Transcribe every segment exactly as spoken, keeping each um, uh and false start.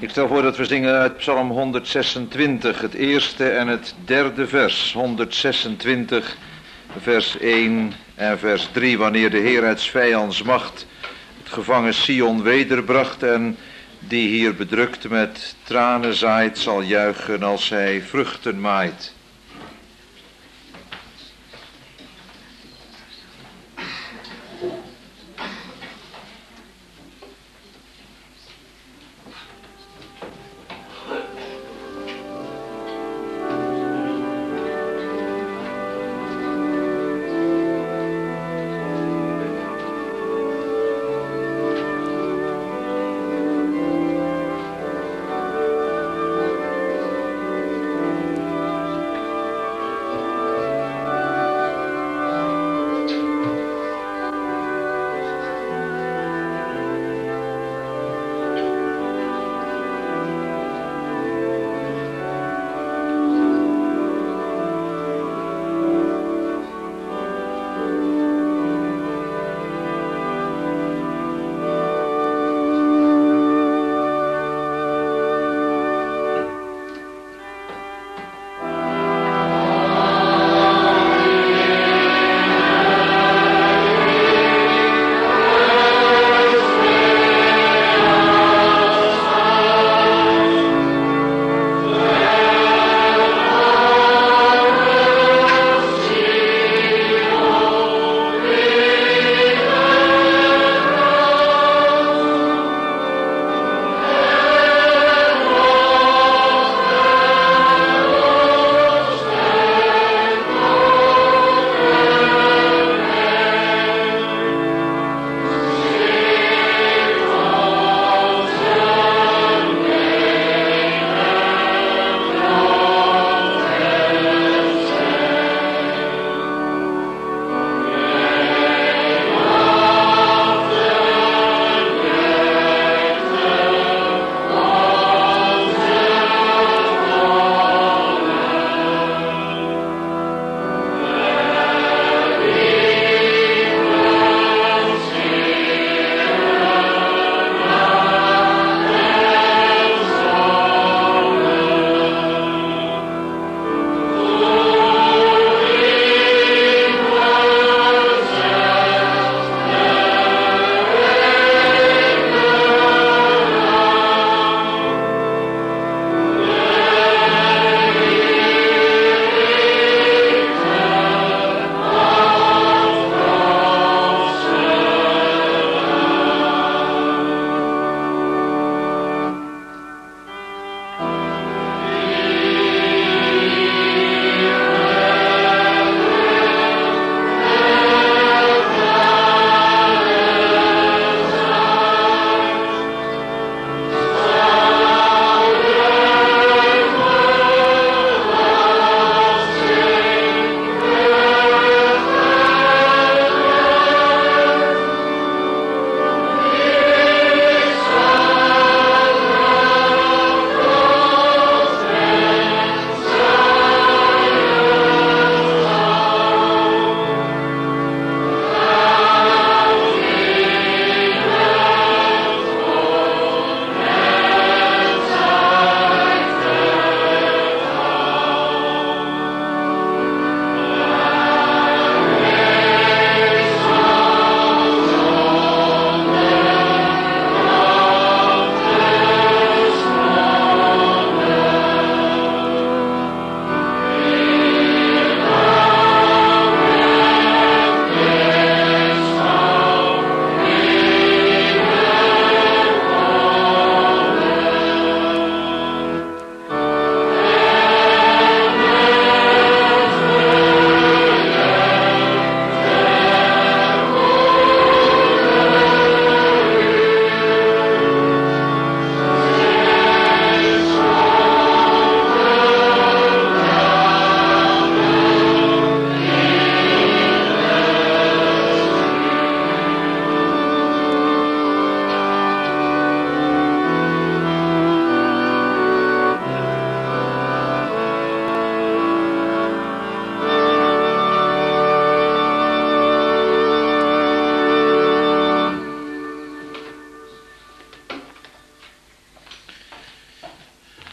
Ik stel voor dat we zingen uit Psalm honderdzesentwintig, het eerste en het derde vers. honderdzesentwintig, vers één en vers drie. Wanneer de Heer uit 's vijands macht het gevangen Sion wederbracht en die hier bedrukt met tranen zaait, zal juichen als hij vruchten maait.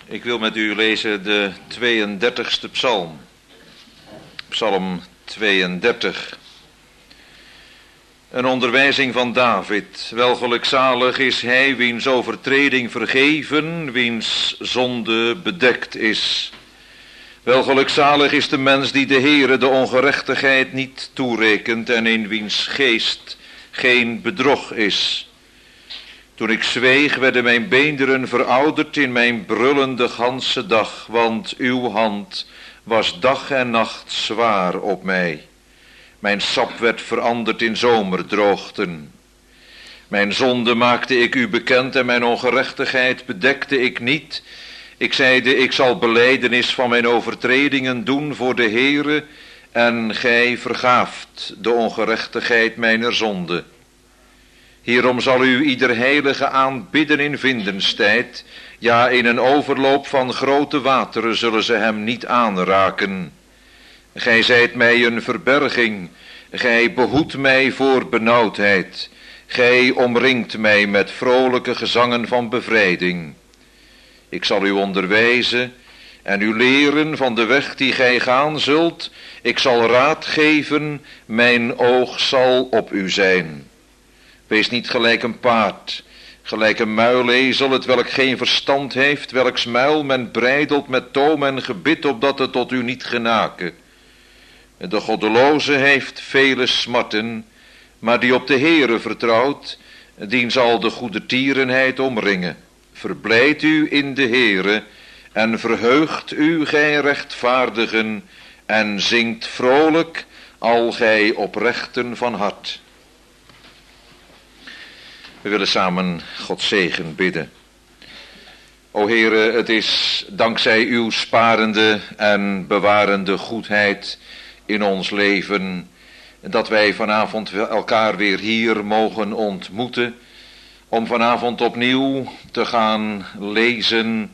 Ik wil met u lezen de tweeëndertigste psalm. Psalm tweeëndertig. Een onderwijzing van David. Welgelukzalig is hij wiens overtreding vergeven, wiens zonde bedekt is. Welgelukzalig is de mens die de Heere de ongerechtigheid niet toerekent en in wiens geest geen bedrog is. Toen ik zweeg, werden mijn beenderen verouderd in mijn brullende ganse dag, want uw hand was dag en nacht zwaar op mij. Mijn sap werd veranderd in zomerdroogten. Mijn zonde maakte ik u bekend en mijn ongerechtigheid bedekte ik niet. Ik zeide, ik zal belijdenis van mijn overtredingen doen voor de Heere, en gij vergaaft de ongerechtigheid mijner zonde. Hierom zal u ieder heilige aanbidden in vindenstijd, ja, in een overloop van grote wateren zullen ze hem niet aanraken. Gij zijt mij een verberging, gij behoedt mij voor benauwdheid, gij omringt mij met vrolijke gezangen van bevrijding. Ik zal u onderwijzen en u leren van de weg die gij gaan zult. Ik zal raad geven, mijn oog zal op u zijn. Wees niet gelijk een paard, gelijk een muilezel, het welk geen verstand heeft, welks muil men breidelt met toom en gebit, opdat het tot u niet genake. De goddeloze heeft vele smarten, maar die op de Heere vertrouwt, dien zal de goedertierenheid omringen. Verblijd u in de Heere en verheugt u, gij rechtvaardigen, en zingt vrolijk, al gij oprechten van hart. We willen samen Gods zegen bidden. O Heere, het is dankzij uw sparende en bewarende goedheid in ons leven dat wij vanavond elkaar weer hier mogen ontmoeten, om vanavond opnieuw te gaan lezen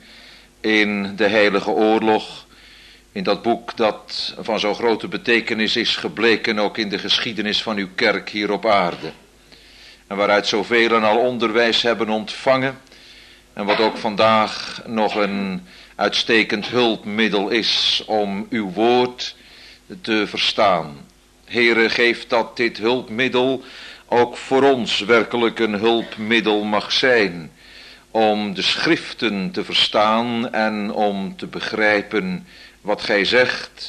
in de Heilige Oorlog, in dat boek dat van zo'n grote betekenis is gebleken ook in de geschiedenis van uw kerk hier op aarde. En waaruit zoveel al onderwijs hebben ontvangen. En wat ook vandaag nog een uitstekend hulpmiddel is om uw woord te verstaan. Heere, geef dat dit hulpmiddel ook voor ons werkelijk een hulpmiddel mag zijn. Om de schriften te verstaan en om te begrijpen wat gij zegt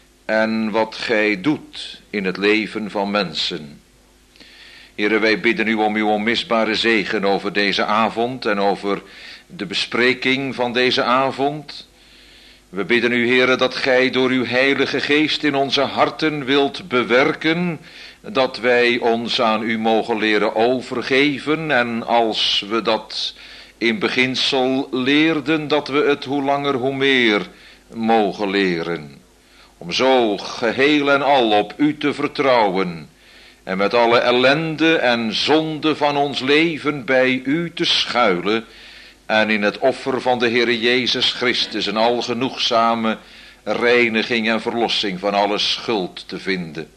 en wat gij doet in het leven van mensen. Heere, wij bidden u om uw onmisbare zegen over deze avond en over de bespreking van deze avond. We bidden u, Heere, dat gij door uw heilige geest in onze harten wilt bewerken, dat wij ons aan u mogen leren overgeven en als we dat in beginsel leerden, dat we het hoe langer hoe meer mogen leren. Om zo geheel en al op u te vertrouwen en met alle ellende en zonde van ons leven bij u te schuilen en in het offer van de Heere Jezus Christus een algenoegzame reiniging en verlossing van alle schuld te vinden.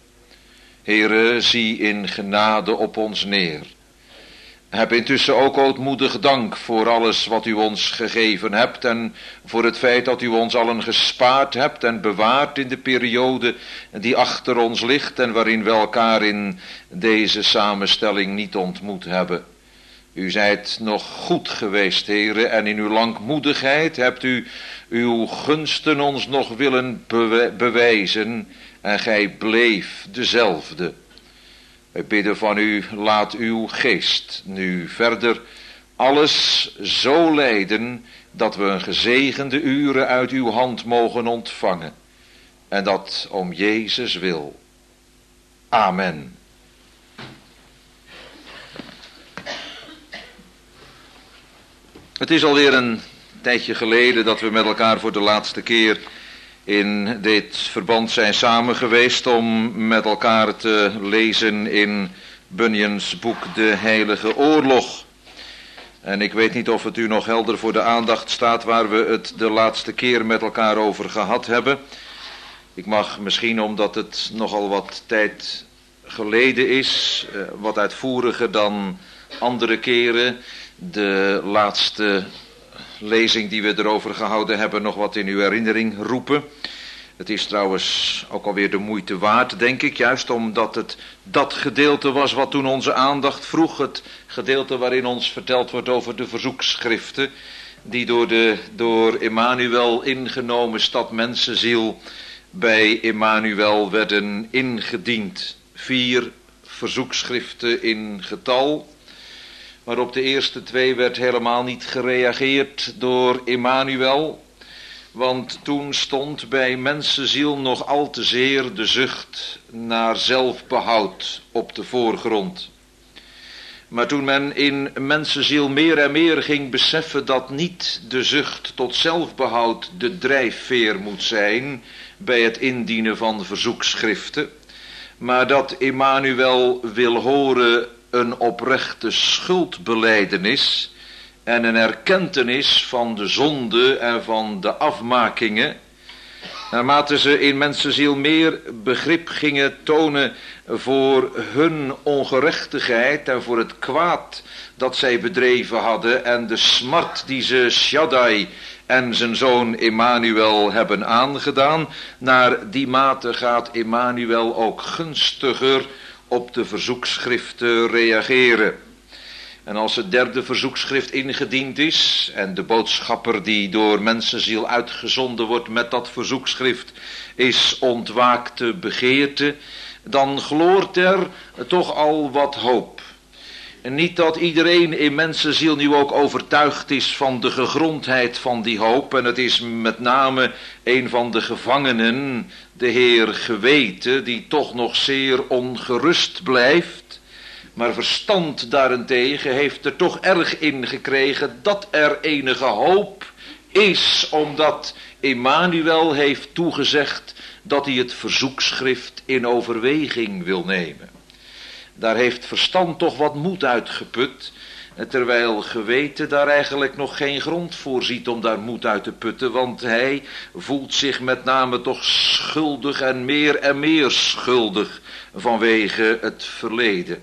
Heere, zie in genade op ons neer. Heb intussen ook ootmoedig dank voor alles wat u ons gegeven hebt en voor het feit dat u ons allen gespaard hebt en bewaard in de periode die achter ons ligt en waarin we elkaar in deze samenstelling niet ontmoet hebben. U zijt nog goed geweest, Heere, en in uw langmoedigheid hebt u uw gunsten ons nog willen bewe- bewijzen en gij bleef dezelfde. Wij bidden van u, laat uw geest nu verder alles zo leiden dat we een gezegende uren uit uw hand mogen ontvangen. En dat om Jezus wil. Amen. Het is alweer een tijdje geleden dat we met elkaar voor de laatste keer in dit verband zijn samen geweest om met elkaar te lezen in Bunyan's boek De Heilige Oorlog. En ik weet niet of het u nog helder voor de aandacht staat waar we het de laatste keer met elkaar over gehad hebben. Ik mag misschien, omdat het nogal wat tijd geleden is, wat uitvoeriger dan andere keren, de laatste lezing die we erover gehouden hebben nog wat in uw herinnering roepen. Het is trouwens ook alweer de moeite waard, denk ik, juist omdat het dat gedeelte was wat toen onze aandacht vroeg. Het gedeelte waarin ons verteld wordt over de verzoekschriften, die door de door Emmanuel ingenomen stad mensenziel bij Emmanuel werden ingediend. Vier verzoekschriften in getal, maar op de eerste twee werd helemaal niet gereageerd door Emmanuel, want toen stond bij mensenziel nog al te zeer de zucht naar zelfbehoud op de voorgrond. Maar toen men in mensenziel meer en meer ging beseffen dat niet de zucht tot zelfbehoud de drijfveer moet zijn bij het indienen van verzoekschriften, maar dat Emmanuel wil horen een oprechte schuldbelijdenis en een erkentenis van de zonde en van de afmakingen, naarmate ze in mensenziel meer begrip gingen tonen voor hun ongerechtigheid en voor het kwaad dat zij bedreven hadden en de smart die ze Shaddai en zijn zoon Emmanuel hebben aangedaan, naar die mate gaat Emmanuel ook gunstiger op de verzoekschriften reageren. En als het derde verzoekschrift ingediend is en de boodschapper die door mensenziel uitgezonden wordt met dat verzoekschrift is ontwaakte begeerte, dan gloort er toch al wat hoop. En niet dat iedereen in mensenziel nu ook overtuigd is van de gegrondheid van die hoop. En het is met name een van de gevangenen, de Heer geweten, die toch nog zeer ongerust blijft. Maar verstand daarentegen heeft er toch erg in gekregen dat er enige hoop is, omdat Emmanuel heeft toegezegd dat hij het verzoekschrift in overweging wil nemen. Daar heeft verstand toch wat moed uitgeput, terwijl geweten daar eigenlijk nog geen grond voor ziet om daar moed uit te putten, want hij voelt zich met name toch schuldig en meer en meer schuldig vanwege het verleden.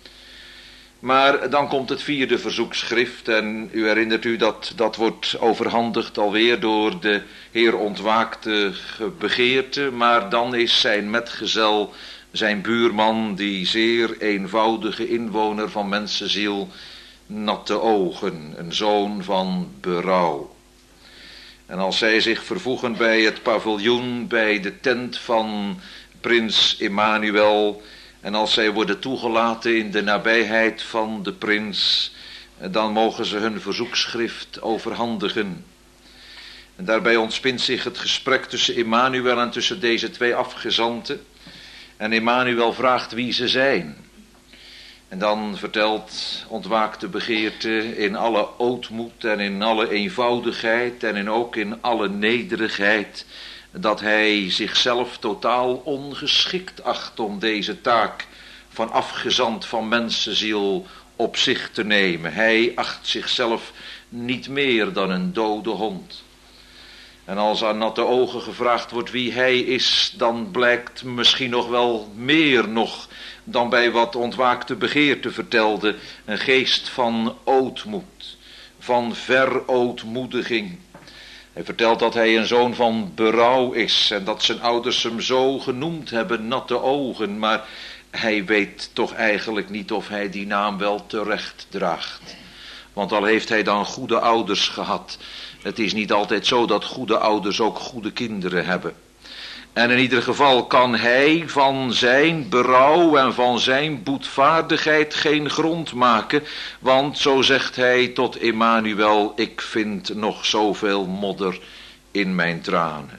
Maar dan komt het vierde verzoekschrift en u herinnert u dat dat wordt overhandigd alweer door de Heer ontwaakte begeerte, maar dan is zijn metgezel, zijn buurman, die zeer eenvoudige inwoner van mensenziel, natte ogen, een zoon van berouw. En als zij zich vervoegen bij het paviljoen, bij de tent van prins Emmanuel, en als zij worden toegelaten in de nabijheid van de prins, dan mogen ze hun verzoekschrift overhandigen. En daarbij ontspint zich het gesprek tussen Emmanuel en tussen deze twee afgezanten. En Emmanuel vraagt wie ze zijn. En dan vertelt ontwaakte begeerte in alle ootmoed en in alle eenvoudigheid en in ook in alle nederigheid, dat hij zichzelf totaal ongeschikt acht om deze taak van afgezant van mensenziel op zich te nemen. Hij acht zichzelf niet meer dan een dode hond. En als aan natte ogen gevraagd wordt wie hij is, dan blijkt misschien nog wel meer nog dan bij wat ontwaakte begeerte vertelde, een geest van ootmoed, van verootmoediging. Hij vertelt dat hij een zoon van berouw is en dat zijn ouders hem zo genoemd hebben, natte ogen, maar hij weet toch eigenlijk niet of hij die naam wel terecht draagt. Want al heeft hij dan goede ouders gehad, het is niet altijd zo dat goede ouders ook goede kinderen hebben. En in ieder geval kan hij van zijn berouw en van zijn boetvaardigheid geen grond maken, want zo zegt hij tot Emmanuel, ik vind nog zoveel modder in mijn tranen.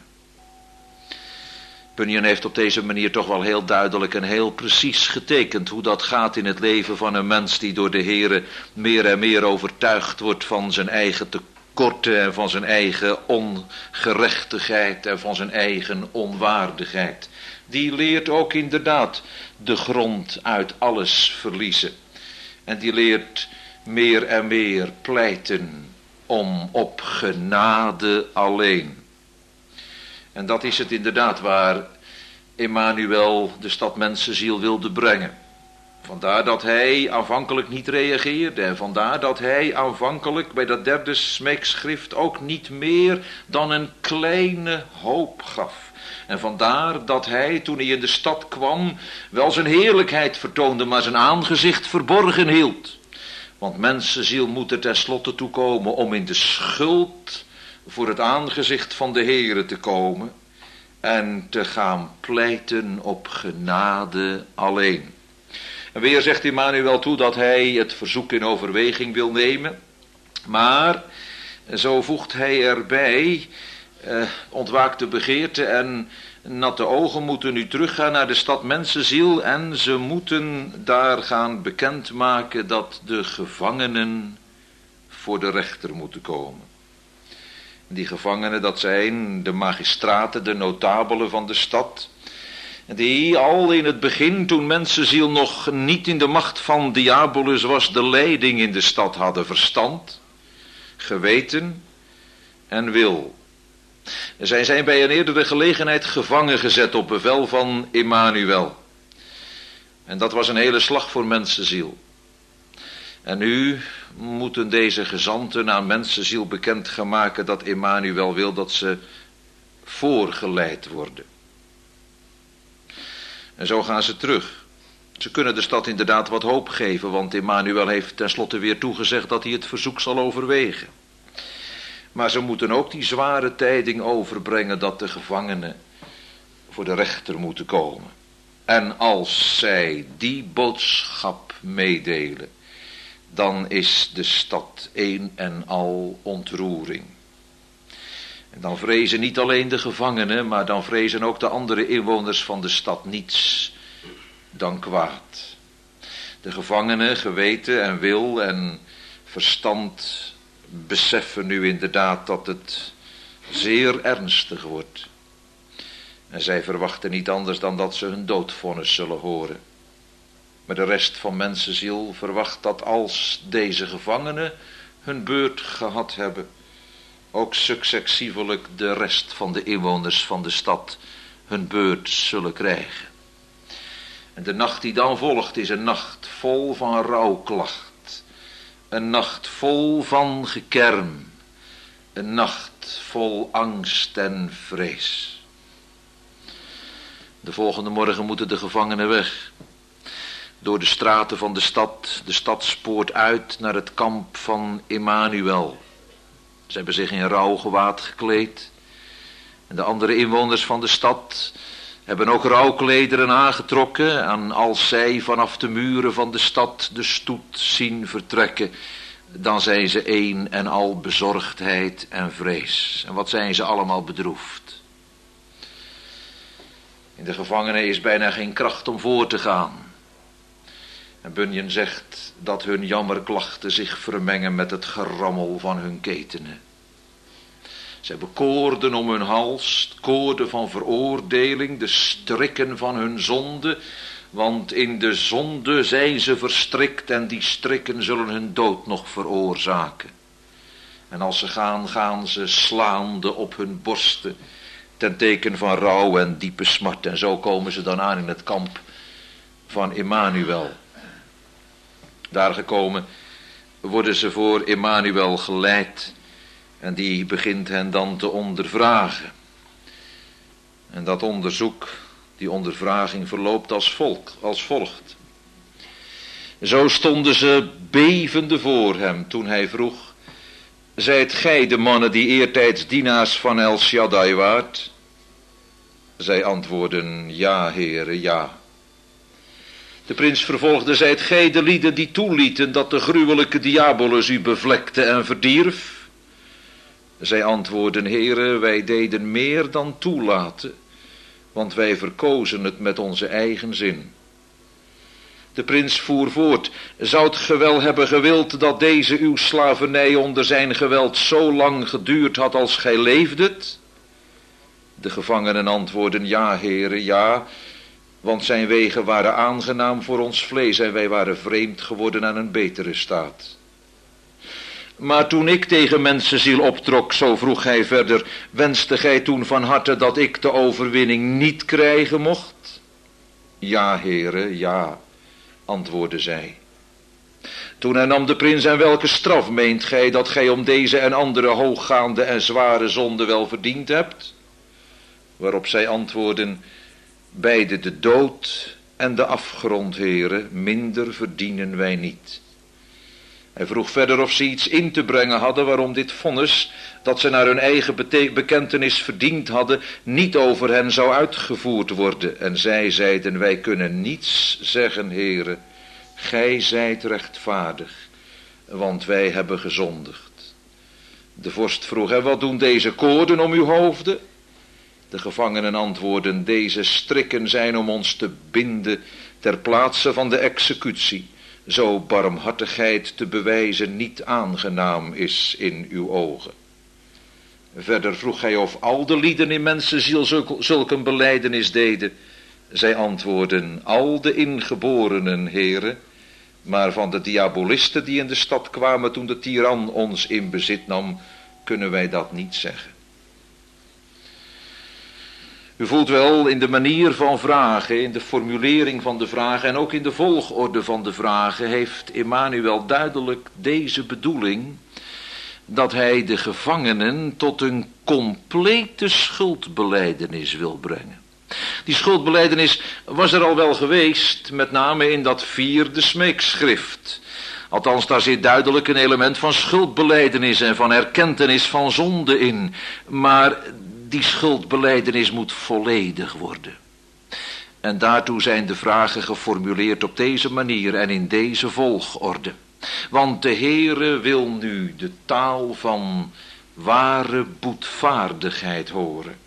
Bunyan heeft op deze manier toch wel heel duidelijk en heel precies getekend hoe dat gaat in het leven van een mens die door de Heere meer en meer overtuigd wordt van zijn eigen tekorten en van zijn eigen ongerechtigheid en van zijn eigen onwaardigheid. Die leert ook inderdaad de grond uit alles verliezen. En die leert meer en meer pleiten om op genade alleen. En dat is het inderdaad waar Emmanuel de stad mensenziel wilde brengen. Vandaar dat hij aanvankelijk niet reageerde. En vandaar dat hij aanvankelijk bij dat derde smeekschrift ook niet meer dan een kleine hoop gaf. En vandaar dat hij, toen hij in de stad kwam, wel zijn heerlijkheid vertoonde, maar zijn aangezicht verborgen hield. Want mensenziel moet er tenslotte toe komen om in de schuld voor het aangezicht van de Heere te komen en te gaan pleiten op genade alleen. En weer zegt Immanuel toe dat hij het verzoek in overweging wil nemen. Maar, zo voegt hij erbij, eh, ontwaakt de begeerte en natte ogen moeten nu teruggaan naar de stad mensenziel. En ze moeten daar gaan bekendmaken dat de gevangenen voor de rechter moeten komen. Die gevangenen, dat zijn de magistraten, de notabelen van de stad, die al in het begin, toen mensenziel nog niet in de macht van Diabolus was, de leiding in de stad hadden, verstand, geweten en wil. Zij zijn bij een eerdere gelegenheid gevangen gezet op bevel van Immanuel. En dat was een hele slag voor mensenziel. En nu moeten deze gezanten aan mensenziel bekend gaan maken dat Immanuel wil dat ze voorgeleid worden. En zo gaan ze terug. Ze kunnen de stad inderdaad wat hoop geven, want Immanuel heeft tenslotte weer toegezegd dat hij het verzoek zal overwegen. Maar ze moeten ook die zware tijding overbrengen dat de gevangenen voor de rechter moeten komen. En als zij die boodschap meedelen, dan is de stad een en al ontroering. En dan vrezen niet alleen de gevangenen, maar dan vrezen ook de andere inwoners van de stad niets dan kwaad. De gevangenen, geweten en wil en verstand beseffen nu inderdaad dat het zeer ernstig wordt. En zij verwachten niet anders dan dat ze hun doodvonnis zullen horen. Maar de rest van mensenziel verwacht dat als deze gevangenen hun beurt gehad hebben, ook successievelijk de rest van de inwoners van de stad hun beurt zullen krijgen. En de nacht die dan volgt is een nacht vol van rouwklacht. Een nacht vol van gekerm. Een nacht vol angst en vrees. De volgende morgen moeten de gevangenen weg. Door de straten van de stad, de stadspoort uit naar het kamp van Immanuel. Ze hebben zich in rouwgewaad gekleed. En de andere inwoners van de stad hebben ook rouwklederen aangetrokken. En als zij vanaf de muren van de stad de stoet zien vertrekken, dan zijn ze een en al bezorgdheid en vrees. En wat zijn ze allemaal bedroefd. In de gevangenen is bijna geen kracht om voor te gaan. En Bunyan zegt dat hun jammerklachten zich vermengen met het gerammel van hun ketenen. Ze hebben koorden om hun hals, koorden van veroordeling, de strikken van hun zonde, want in de zonde zijn ze verstrikt en die strikken zullen hun dood nog veroorzaken. En als ze gaan, gaan ze slaande op hun borsten, ten teken van rouw en diepe smart. En zo komen ze dan aan in het kamp van Immanuel. Daar gekomen worden ze voor Immanuel geleid en die begint hen dan te ondervragen. En dat onderzoek, die ondervraging verloopt als, volk, als volgt. Zo stonden ze bevende voor hem toen hij vroeg: zijt gij de mannen die eertijds dienaars van El Shaddai waart? Zij antwoorden: ja, heren, ja. De prins vervolgde: zijt gij de lieden die toelieten dat de gruwelijke Diabolus u bevlekte en verdierf? Zij antwoorden: heren, wij deden meer dan toelaten, want wij verkozen het met onze eigen zin. De prins voer voort: zoudt ge wel hebben gewild dat deze uw slavernij onder zijn geweld zo lang geduurd had als gij leefdet? De gevangenen antwoorden: ja, heren, ja, want zijn wegen waren aangenaam voor ons vlees en wij waren vreemd geworden aan een betere staat. Maar toen ik tegen mensenziel optrok, zo vroeg hij verder, wenste gij toen van harte dat ik de overwinning niet krijgen mocht? Ja, heren, ja, antwoordde zij. Toen hernam de prins: en welke straf meent gij dat gij om deze en andere hooggaande en zware zonde wel verdiend hebt? Waarop zij antwoordden: beide de dood en de afgrond, Heere, minder verdienen wij niet. Hij vroeg verder of ze iets in te brengen hadden waarom dit vonnis, dat ze naar hun eigen bete- bekentenis verdiend hadden, niet over hen zou uitgevoerd worden. En zij zeiden: wij kunnen niets zeggen, Heere, gij zijt rechtvaardig, want wij hebben gezondigd. De vorst vroeg: en wat doen deze koorden om uw hoofden? De gevangenen antwoordden: deze strikken zijn om ons te binden ter plaatse van de executie, zo barmhartigheid te bewijzen niet aangenaam is in uw ogen. Verder vroeg hij of al de lieden in mensenziel zulk, zulk een belijdenis deden. Zij antwoordden: al de ingeborenen, Heere, maar van de diabolisten die in de stad kwamen toen de tiran ons in bezit nam, kunnen wij dat niet zeggen. U voelt wel in de manier van vragen, in de formulering van de vragen en ook in de volgorde van de vragen heeft Emmanuel duidelijk deze bedoeling, dat hij de gevangenen tot een complete schuldbelijdenis wil brengen. Die schuldbelijdenis was er al wel geweest, met name in dat vierde smeekschrift. Althans, daar zit duidelijk een element van schuldbelijdenis en van erkentenis van zonde in. Maar die schuldbelijdenis moet volledig worden. En daartoe zijn de vragen geformuleerd op deze manier en in deze volgorde. Want de Heere wil nu de taal van ware boetvaardigheid horen.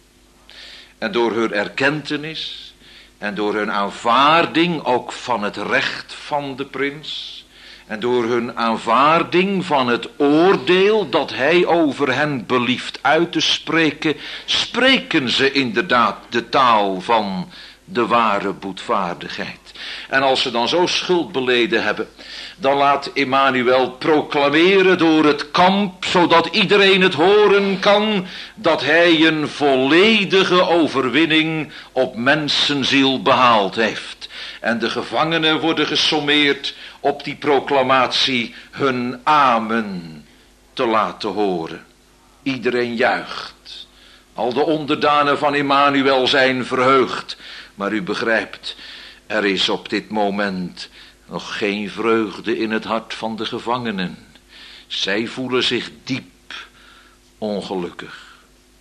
En door hun erkentenis en door hun aanvaarding ook van het recht van de prins, en door hun aanvaarding van het oordeel dat hij over hen belieft uit te spreken, spreken ze inderdaad de taal van de ware boetvaardigheid. En als ze dan zo schuld beleden hebben, dan laat Emmanuel proclameren door het kamp, zodat iedereen het horen kan, dat hij een volledige overwinning op mensenziel behaald heeft. En de gevangenen worden gesommeerd op die proclamatie hun amen te laten horen. Iedereen juicht. Al de onderdanen van Emmanuel zijn verheugd. Maar u begrijpt, er is op dit moment nog geen vreugde in het hart van de gevangenen. Zij voelen zich diep ongelukkig.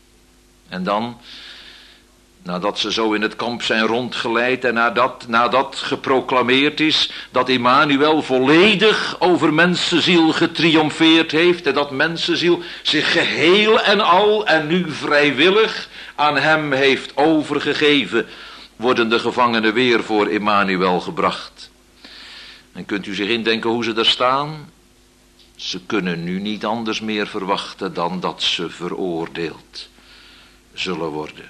En dan, nadat ze zo in het kamp zijn rondgeleid en nadat, nadat geproclameerd is dat Emmanuel volledig over mensenziel getriomfeerd heeft en dat mensenziel zich geheel en al en nu vrijwillig aan hem heeft overgegeven, worden de gevangenen weer voor Emmanuel gebracht. En kunt u zich indenken hoe ze daar staan? Ze kunnen nu niet anders meer verwachten dan dat ze veroordeeld zullen worden.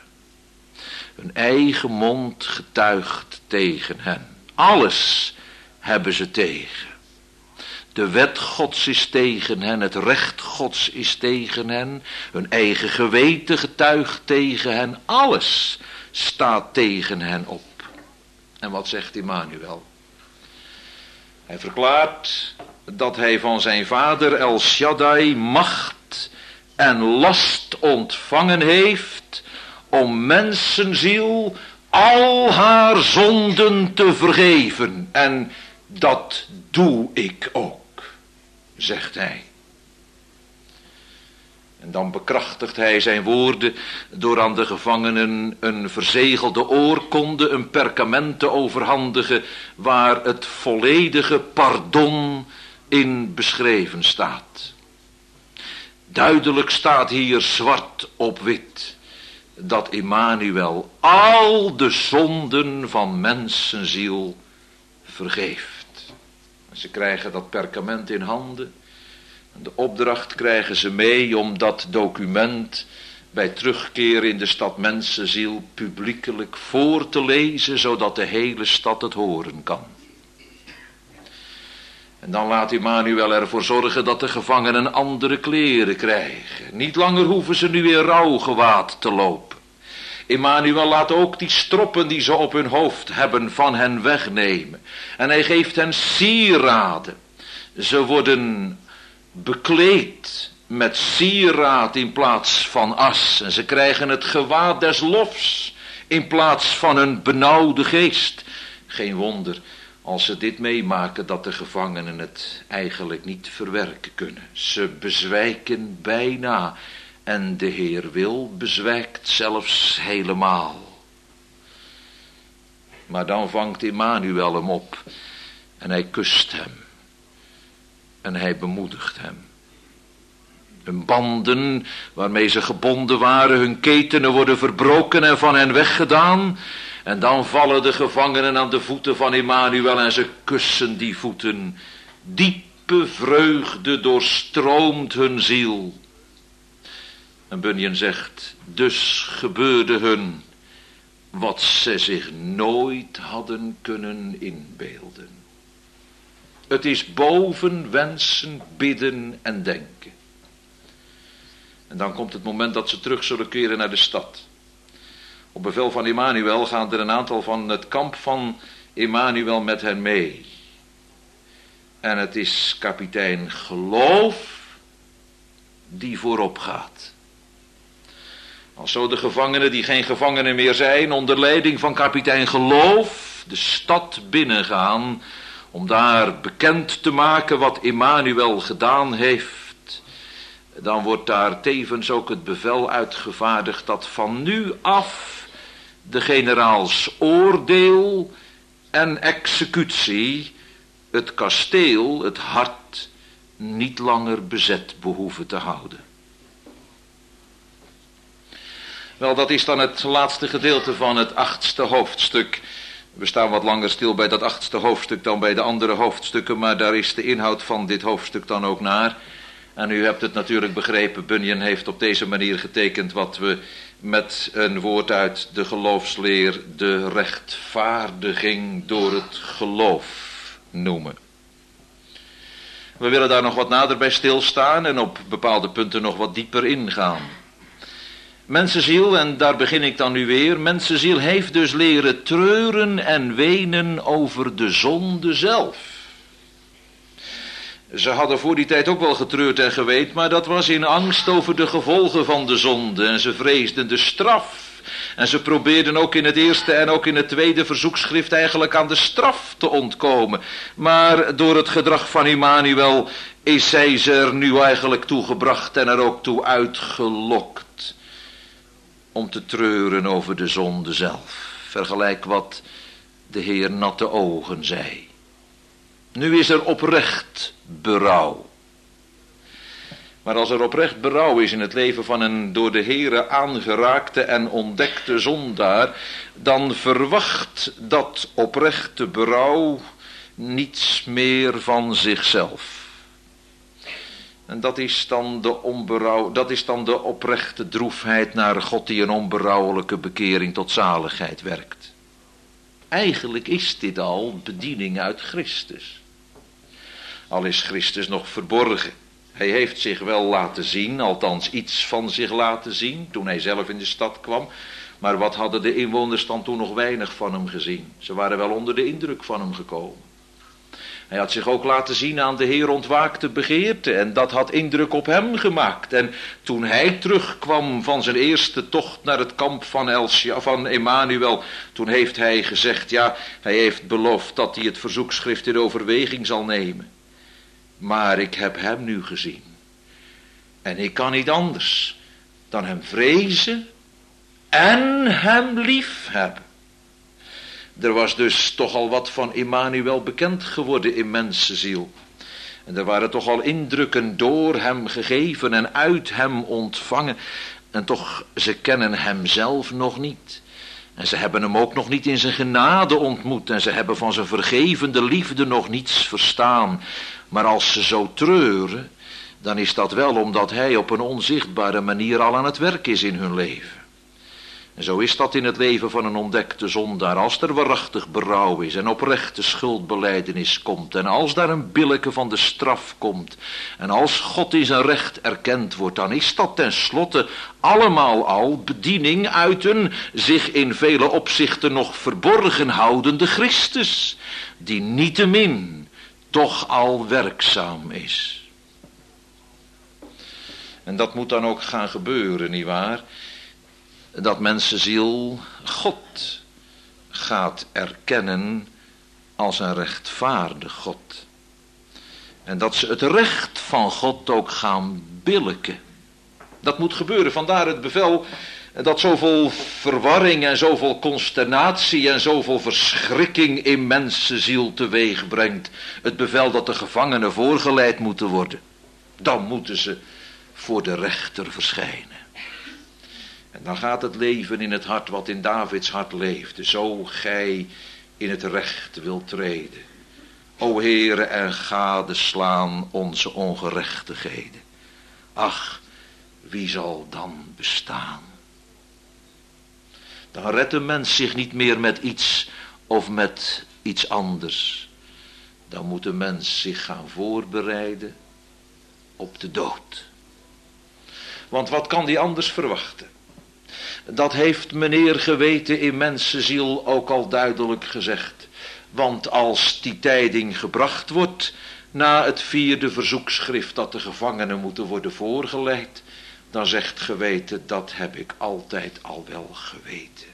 Hun eigen mond getuigt tegen hen. Alles hebben ze tegen. De wet Gods is tegen hen, het recht Gods is tegen hen, hun eigen geweten getuigt tegen hen, alles staat tegen hen op. En wat zegt Emmanuel? Hij verklaart dat hij van zijn vader El Shaddai macht en last ontvangen heeft om mensenziel al haar zonden te vergeven. En dat doe ik ook, zegt hij. En dan bekrachtigt hij zijn woorden door aan de gevangenen een verzegelde oorkonde, een perkament te overhandigen waar het volledige pardon in beschreven staat. Duidelijk staat hier zwart op wit dat Emmanuel al de zonden van mensenziel vergeeft. Ze krijgen dat perkament in handen. De opdracht krijgen ze mee om dat document bij terugkeer in de stad mensenziel publiekelijk voor te lezen, zodat de hele stad het horen kan. En dan laat Emmanuel ervoor zorgen dat de gevangenen andere kleren krijgen. Niet langer hoeven ze nu in rouwgewaad te lopen. Immanuel laat ook die stroppen die ze op hun hoofd hebben van hen wegnemen. En hij geeft hen sieraden. Ze worden bekleed met sieraad in plaats van as. En ze krijgen het gewaad des lofs in plaats van een benauwde geest. Geen wonder als ze dit meemaken dat de gevangenen het eigenlijk niet verwerken kunnen. Ze bezwijken bijna en de Heer wil bezwijkt zelfs helemaal. Maar dan vangt Immanuel hem op en hij kust hem en hij bemoedigt hem. Hun banden waarmee ze gebonden waren, hun ketenen worden verbroken en van hen weggedaan. En dan vallen de gevangenen aan de voeten van Immanuel en ze kussen die voeten. Diepe vreugde doorstroomt hun ziel. En Bunyan zegt, dus gebeurde hun wat ze zich nooit hadden kunnen inbeelden. Het is boven wensen, bidden en denken. En dan komt het moment dat ze terug zullen keren naar de stad. Op bevel van Immanuel gaan er een aantal van het kamp van Immanuel met hen mee. En het is kapitein Geloof die voorop gaat. Als zo de gevangenen die geen gevangenen meer zijn, onder leiding van kapitein Geloof de stad binnengaan, om daar bekend te maken wat Immanuel gedaan heeft, dan wordt daar tevens ook het bevel uitgevaardigd dat van nu af de generaals oordeel en executie het kasteel, het hart, niet langer bezet behoeven te houden. Wel, dat is dan het laatste gedeelte van het achtste hoofdstuk. We staan wat langer stil bij dat achtste hoofdstuk dan bij de andere hoofdstukken, maar daar is de inhoud van dit hoofdstuk dan ook naar. En u hebt het natuurlijk begrepen, Bunyan heeft op deze manier getekend wat we met een woord uit de geloofsleer de rechtvaardiging door het geloof noemen. We willen daar nog wat nader bij stilstaan en op bepaalde punten nog wat dieper ingaan. Mensenziel, en daar begin ik dan nu weer, mensenziel heeft dus leren treuren en wenen over de zonde zelf. Ze hadden voor die tijd ook wel getreurd en geweend, maar dat was in angst over de gevolgen van de zonde. En ze vreesden de straf. En ze probeerden ook in het eerste en ook in het tweede verzoekschrift eigenlijk aan de straf te ontkomen. Maar door het gedrag van Immanuel is zij ze er nu eigenlijk toe gebracht en er ook toe uitgelokt om te treuren over de zonde zelf. Vergelijk wat de Heer natte ogen zei. Nu is er oprecht berouw. Maar als er oprecht berouw is in het leven van een door de Heere aangeraakte en ontdekte zondaar, dan verwacht dat oprechte berouw niets meer van zichzelf. En dat is dan de onberouw, dat is dan de oprechte droefheid naar God die een onberouwelijke bekering tot zaligheid werkt. Eigenlijk is dit al bediening uit Christus. Al is Christus nog verborgen. Hij heeft zich wel laten zien, althans iets van zich laten zien, toen hij zelf in de stad kwam. Maar wat hadden de inwoners dan toen nog weinig van hem gezien? Ze waren wel onder de indruk van hem gekomen. Hij had zich ook laten zien aan de Heer ontwaakte begeerte en dat had indruk op hem gemaakt. En toen hij terugkwam van zijn eerste tocht naar het kamp van, Elsia, van Immanuel, toen heeft hij gezegd, ja, hij heeft beloofd dat hij het verzoekschrift in overweging zal nemen. Maar ik heb hem nu gezien. En ik kan niet anders dan hem vrezen en hem lief hebben. Er was dus toch al wat van Immanuel bekend geworden in mensenziel. En er waren toch al indrukken door hem gegeven en uit hem ontvangen. En toch, ze kennen hem zelf nog niet. En ze hebben hem ook nog niet in zijn genade ontmoet. En ze hebben van zijn vergevende liefde nog niets verstaan. Maar als ze zo treuren, dan is dat wel omdat hij op een onzichtbare manier al aan het werk is in hun leven. En zo is dat in het leven van een ontdekte zondaar. Als er waarachtig berouw is en oprechte schuldbelijdenis komt. En als daar een billijke van de straf komt. En als God in zijn recht erkend wordt. Dan is dat tenslotte allemaal al bediening uit een zich in vele opzichten nog verborgen houdende Christus. Die niettemin toch al werkzaam is. En dat moet dan ook gaan gebeuren, nietwaar? Dat mensenziel God gaat erkennen als een rechtvaardig God. En dat ze het recht van God ook gaan billijken. Dat moet gebeuren, vandaar het bevel dat zoveel verwarring en zoveel consternatie en zoveel verschrikking in mensenziel teweeg brengt. Het bevel dat de gevangenen voorgeleid moeten worden. Dan moeten ze voor de rechter verschijnen. En dan gaat het leven in het hart wat in Davids hart leefde. Zo gij in het recht wilt treden. O Heere, en gadeslaan onze ongerechtigheden. Ach, wie zal dan bestaan? Dan redt een mens zich niet meer met iets of met iets anders. Dan moet een mens zich gaan voorbereiden op de dood. Want wat kan die anders verwachten? Dat heeft meneer geweten in mensenziel ook al duidelijk gezegd. Want als die tijding gebracht wordt na het vierde verzoekschrift dat de gevangenen moeten worden voorgeleid, dan zegt geweten, dat heb ik altijd al wel geweten.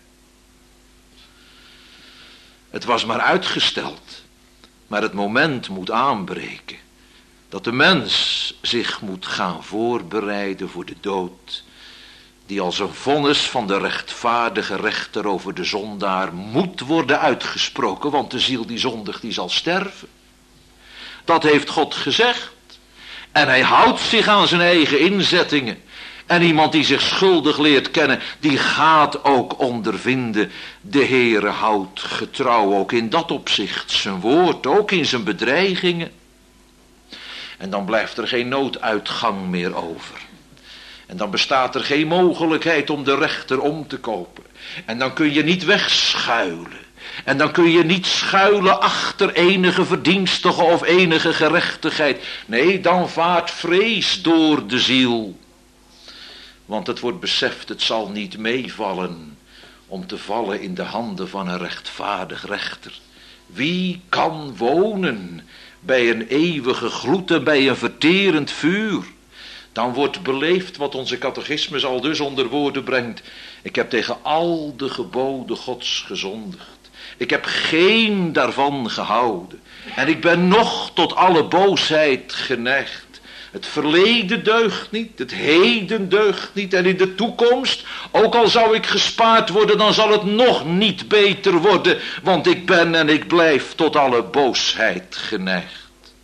Het was maar uitgesteld, maar het moment moet aanbreken. Dat de mens zich moet gaan voorbereiden voor de dood, die als een vonnis van de rechtvaardige rechter over de zondaar moet worden uitgesproken, want de ziel die zondigt, die zal sterven. Dat heeft God gezegd. En hij houdt zich aan zijn eigen inzettingen. En iemand die zich schuldig leert kennen, die gaat ook ondervinden. De Heere houdt getrouw ook in dat opzicht zijn woord, ook in zijn bedreigingen. En dan blijft er geen nooduitgang meer over. En dan bestaat er geen mogelijkheid om de rechter om te kopen. En dan kun je niet wegschuilen. En dan kun je niet schuilen achter enige verdienstige of enige gerechtigheid. Nee, dan vaart vrees door de ziel. Want het wordt beseft, het zal niet meevallen om te vallen in de handen van een rechtvaardig rechter. Wie kan wonen bij een eeuwige gloed en bij een verterend vuur? Dan wordt beleefd wat onze catechismus al dus onder woorden brengt. Ik heb tegen al de geboden Gods gezondigd. Ik heb geen daarvan gehouden. En ik ben nog tot alle boosheid geneigd. Het verleden deugt niet, het heden deugt niet. En in de toekomst, ook al zou ik gespaard worden, dan zal het nog niet beter worden. Want ik ben en ik blijf tot alle boosheid geneigd.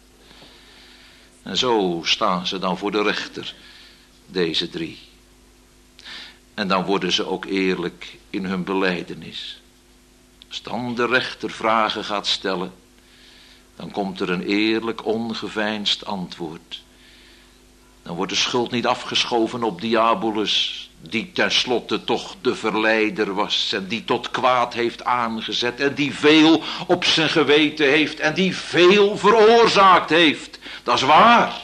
En zo staan ze dan voor de rechter, deze drie. En dan worden ze ook eerlijk in hun belijdenis. Als dan de rechter vragen gaat stellen, dan komt er een eerlijk ongeveinsd antwoord. Dan wordt de schuld niet afgeschoven op Diabolus, die tenslotte toch de verleider was en die tot kwaad heeft aangezet en die veel op zijn geweten heeft en die veel veroorzaakt heeft. Dat is waar.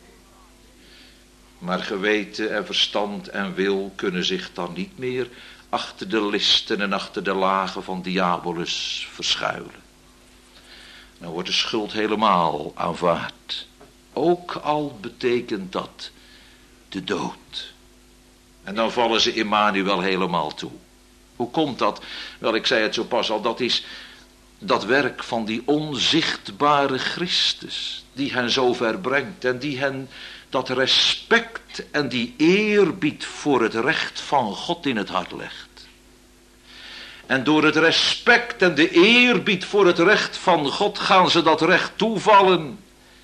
Maar geweten en verstand en wil kunnen zich dan niet meer achter de listen en achter de lagen van Diabolus verschuilen. Dan wordt de schuld helemaal aanvaard. Ook al betekent dat de dood. En dan vallen ze Immanuel helemaal toe. Hoe komt dat? Wel, ik zei het zo pas al, dat is dat werk van die onzichtbare Christus, die hen zo ver brengt en die hen dat respect en die eerbied voor het recht van God in het hart legt. En door het respect en de eerbied voor het recht van God gaan ze dat recht toevallen.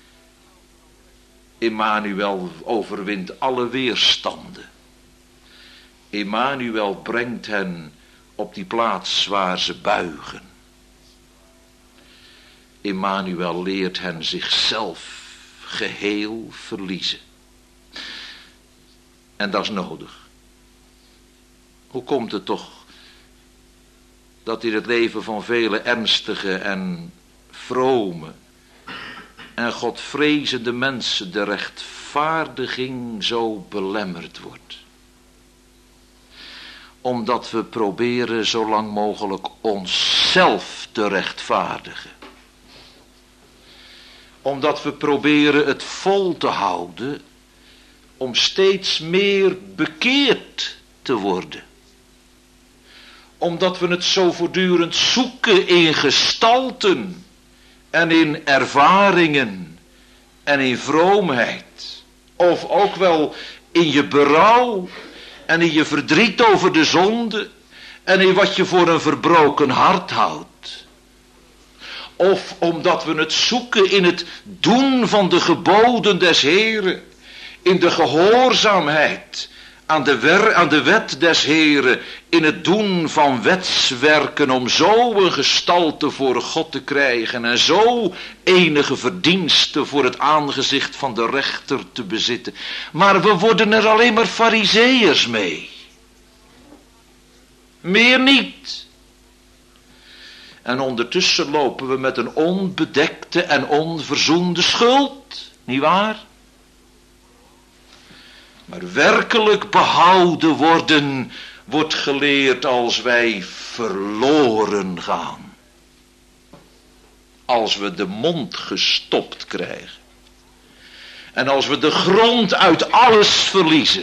Immanuel overwint alle weerstanden. Immanuel brengt hen op die plaats waar ze buigen. Immanuel leert hen zichzelf geheel verliezen. En dat is nodig. Hoe komt het toch dat in het leven van vele ernstige en vrome en godvrezende mensen de rechtvaardiging zo belemmerd wordt. Omdat we proberen zo lang mogelijk onszelf te rechtvaardigen. Omdat we proberen het vol te houden om steeds meer bekeerd te worden. Omdat we het zo voortdurend zoeken in gestalten en in ervaringen en in vroomheid. Of ook wel in je berouw en in je verdriet over de zonde en in wat je voor een verbroken hart houdt. Of omdat we het zoeken in het doen van de geboden des Heren, in de gehoorzaamheid aan de, wer, aan de wet des Heren, in het doen van wetswerken om zo een gestalte voor God te krijgen en zo enige verdiensten voor het aangezicht van de rechter te bezitten. Maar we worden er alleen maar farizeeërs mee. Meer niet. En ondertussen lopen we met een onbedekte en onverzoende schuld, nietwaar? Maar werkelijk behouden worden, wordt geleerd als wij verloren gaan. Als we de mond gestopt krijgen. En als we de grond uit alles verliezen.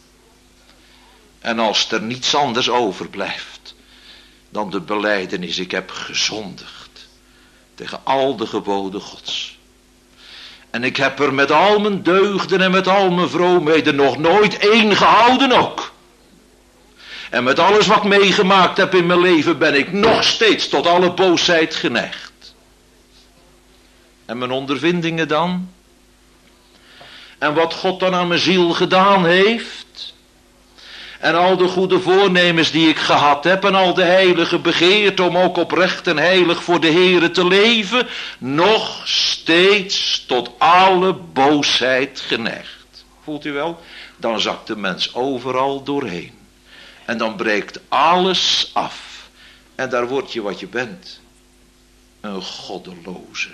En als er niets anders overblijft dan de belijdenis: ik heb gezondigd tegen al de geboden Gods. En ik heb er met al mijn deugden en met al mijn vroomheden nog nooit één gehouden ook. En met alles wat ik meegemaakt heb in mijn leven ben ik nog steeds tot alle boosheid geneigd. En mijn ondervindingen dan? En wat God dan aan mijn ziel gedaan heeft? En al de goede voornemens die ik gehad heb en al de heilige begeerte om ook oprecht en heilig voor de Heere te leven, nog steeds tot alle boosheid geneigd. Voelt u wel? Dan zakt de mens overal doorheen. En dan breekt alles af. En daar word je wat je bent. Een goddeloze.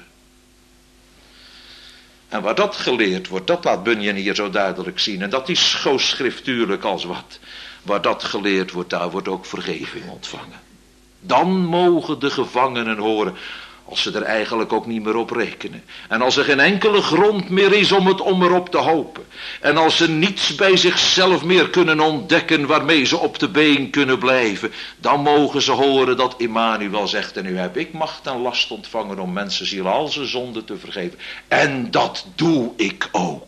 En waar dat geleerd wordt, dat laat Bunyan hier zo duidelijk zien. En dat is zo schriftuurlijk als wat. Waar dat geleerd wordt, daar wordt ook vergeving ontvangen. Dan mogen de gevangenen horen, als ze er eigenlijk ook niet meer op rekenen. En als er geen enkele grond meer is om het om erop te hopen. En als ze niets bij zichzelf meer kunnen ontdekken waarmee ze op de been kunnen blijven. Dan mogen ze horen dat Immanuel zegt: en nu heb ik macht en last ontvangen om mensenziel al zijn zonden te vergeven. En dat doe ik ook.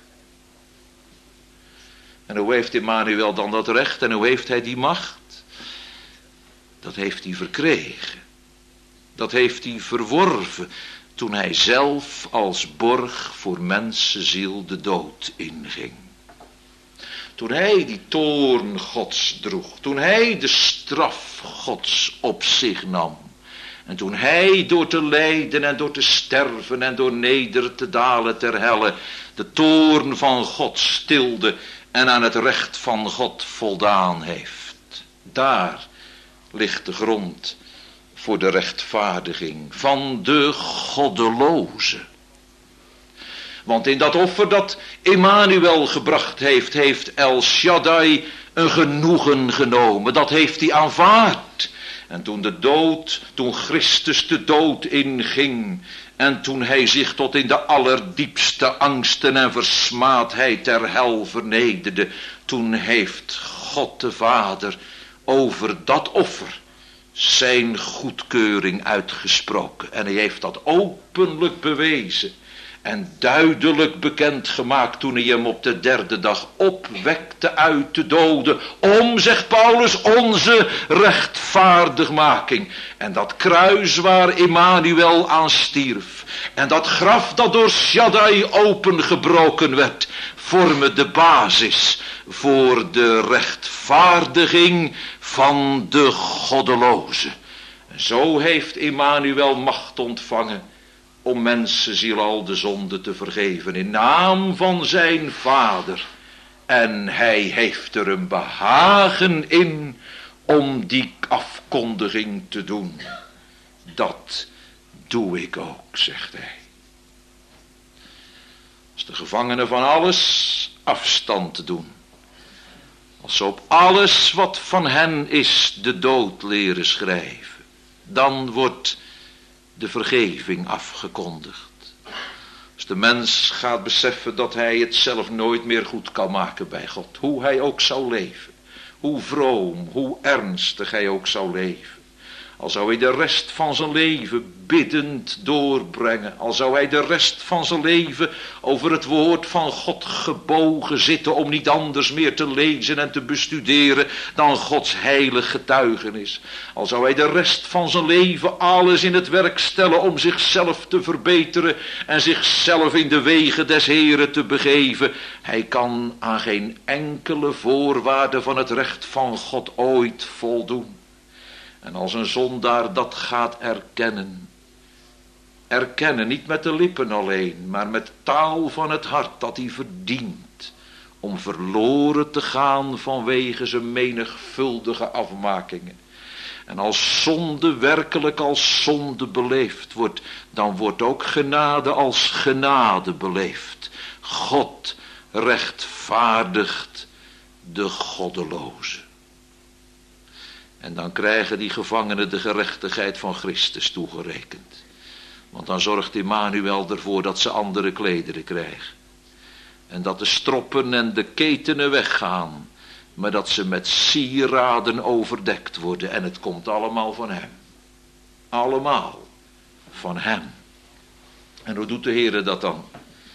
En hoe heeft Immanuel dan dat recht en hoe heeft hij die macht? Dat heeft hij verkregen. Dat heeft hij verworven toen hij zelf als borg voor mensenziel de dood inging. Toen hij die toorn Gods droeg. Toen hij de straf Gods op zich nam. En toen hij door te lijden en door te sterven en door neder te dalen ter helle de toorn van God stilde en aan het recht van God voldaan heeft. Daar ligt de grond voor de rechtvaardiging van de goddeloze. Want in dat offer dat Immanuel gebracht heeft, heeft El Shaddai een genoegen genomen. Dat heeft hij aanvaard. En toen de dood, toen Christus de dood inging, en toen hij zich tot in de allerdiepste angsten en versmaadheid ter hel vernederde, toen heeft God de Vader over dat offer zijn goedkeuring uitgesproken. En hij heeft dat openlijk bewezen en duidelijk bekendgemaakt toen hij hem op de derde dag opwekte uit de doden. Om, zegt Paulus, onze rechtvaardigmaking. En dat kruis waar Immanuel aan stierf. En dat graf dat door Shaddai opengebroken werd, vormen de basis voor de rechtvaardiging van de goddeloze. En zo heeft Immanuel macht ontvangen om mensenziel al de zonde te vergeven in naam van zijn Vader. En hij heeft er een behagen in om die afkondiging te doen. Dat doe ik ook, zegt hij. Als de gevangenen van alles afstand doen. Als ze op alles wat van hen is de dood leren schrijven. Dan wordt de vergeving afgekondigd. Als de mens gaat beseffen dat hij het zelf nooit meer goed kan maken bij God. Hoe hij ook zou leven. Hoe vroom, hoe ernstig hij ook zou leven. Al zou hij de rest van zijn leven biddend doorbrengen. Al zou hij de rest van zijn leven over het woord van God gebogen zitten. Om niet anders meer te lezen en te bestuderen dan Gods heilig getuigenis. Al zou hij de rest van zijn leven alles in het werk stellen om zichzelf te verbeteren. En zichzelf in de wegen des Heren te begeven. Hij kan aan geen enkele voorwaarde van het recht van God ooit voldoen. En als een zondaar dat gaat erkennen. Erkennen, niet met de lippen alleen, maar met taal van het hart dat hij verdient. Om verloren te gaan vanwege zijn menigvuldige afmakingen. En als zonde werkelijk als zonde beleefd wordt, dan wordt ook genade als genade beleefd. God rechtvaardigt de goddeloze. En dan krijgen die gevangenen de gerechtigheid van Christus toegerekend. Want dan zorgt Immanuel ervoor dat ze andere klederen krijgen. En dat de stroppen en de ketenen weggaan. Maar dat ze met sieraden overdekt worden. En het komt allemaal van hem. Allemaal van hem. En hoe doet de Heere dat dan?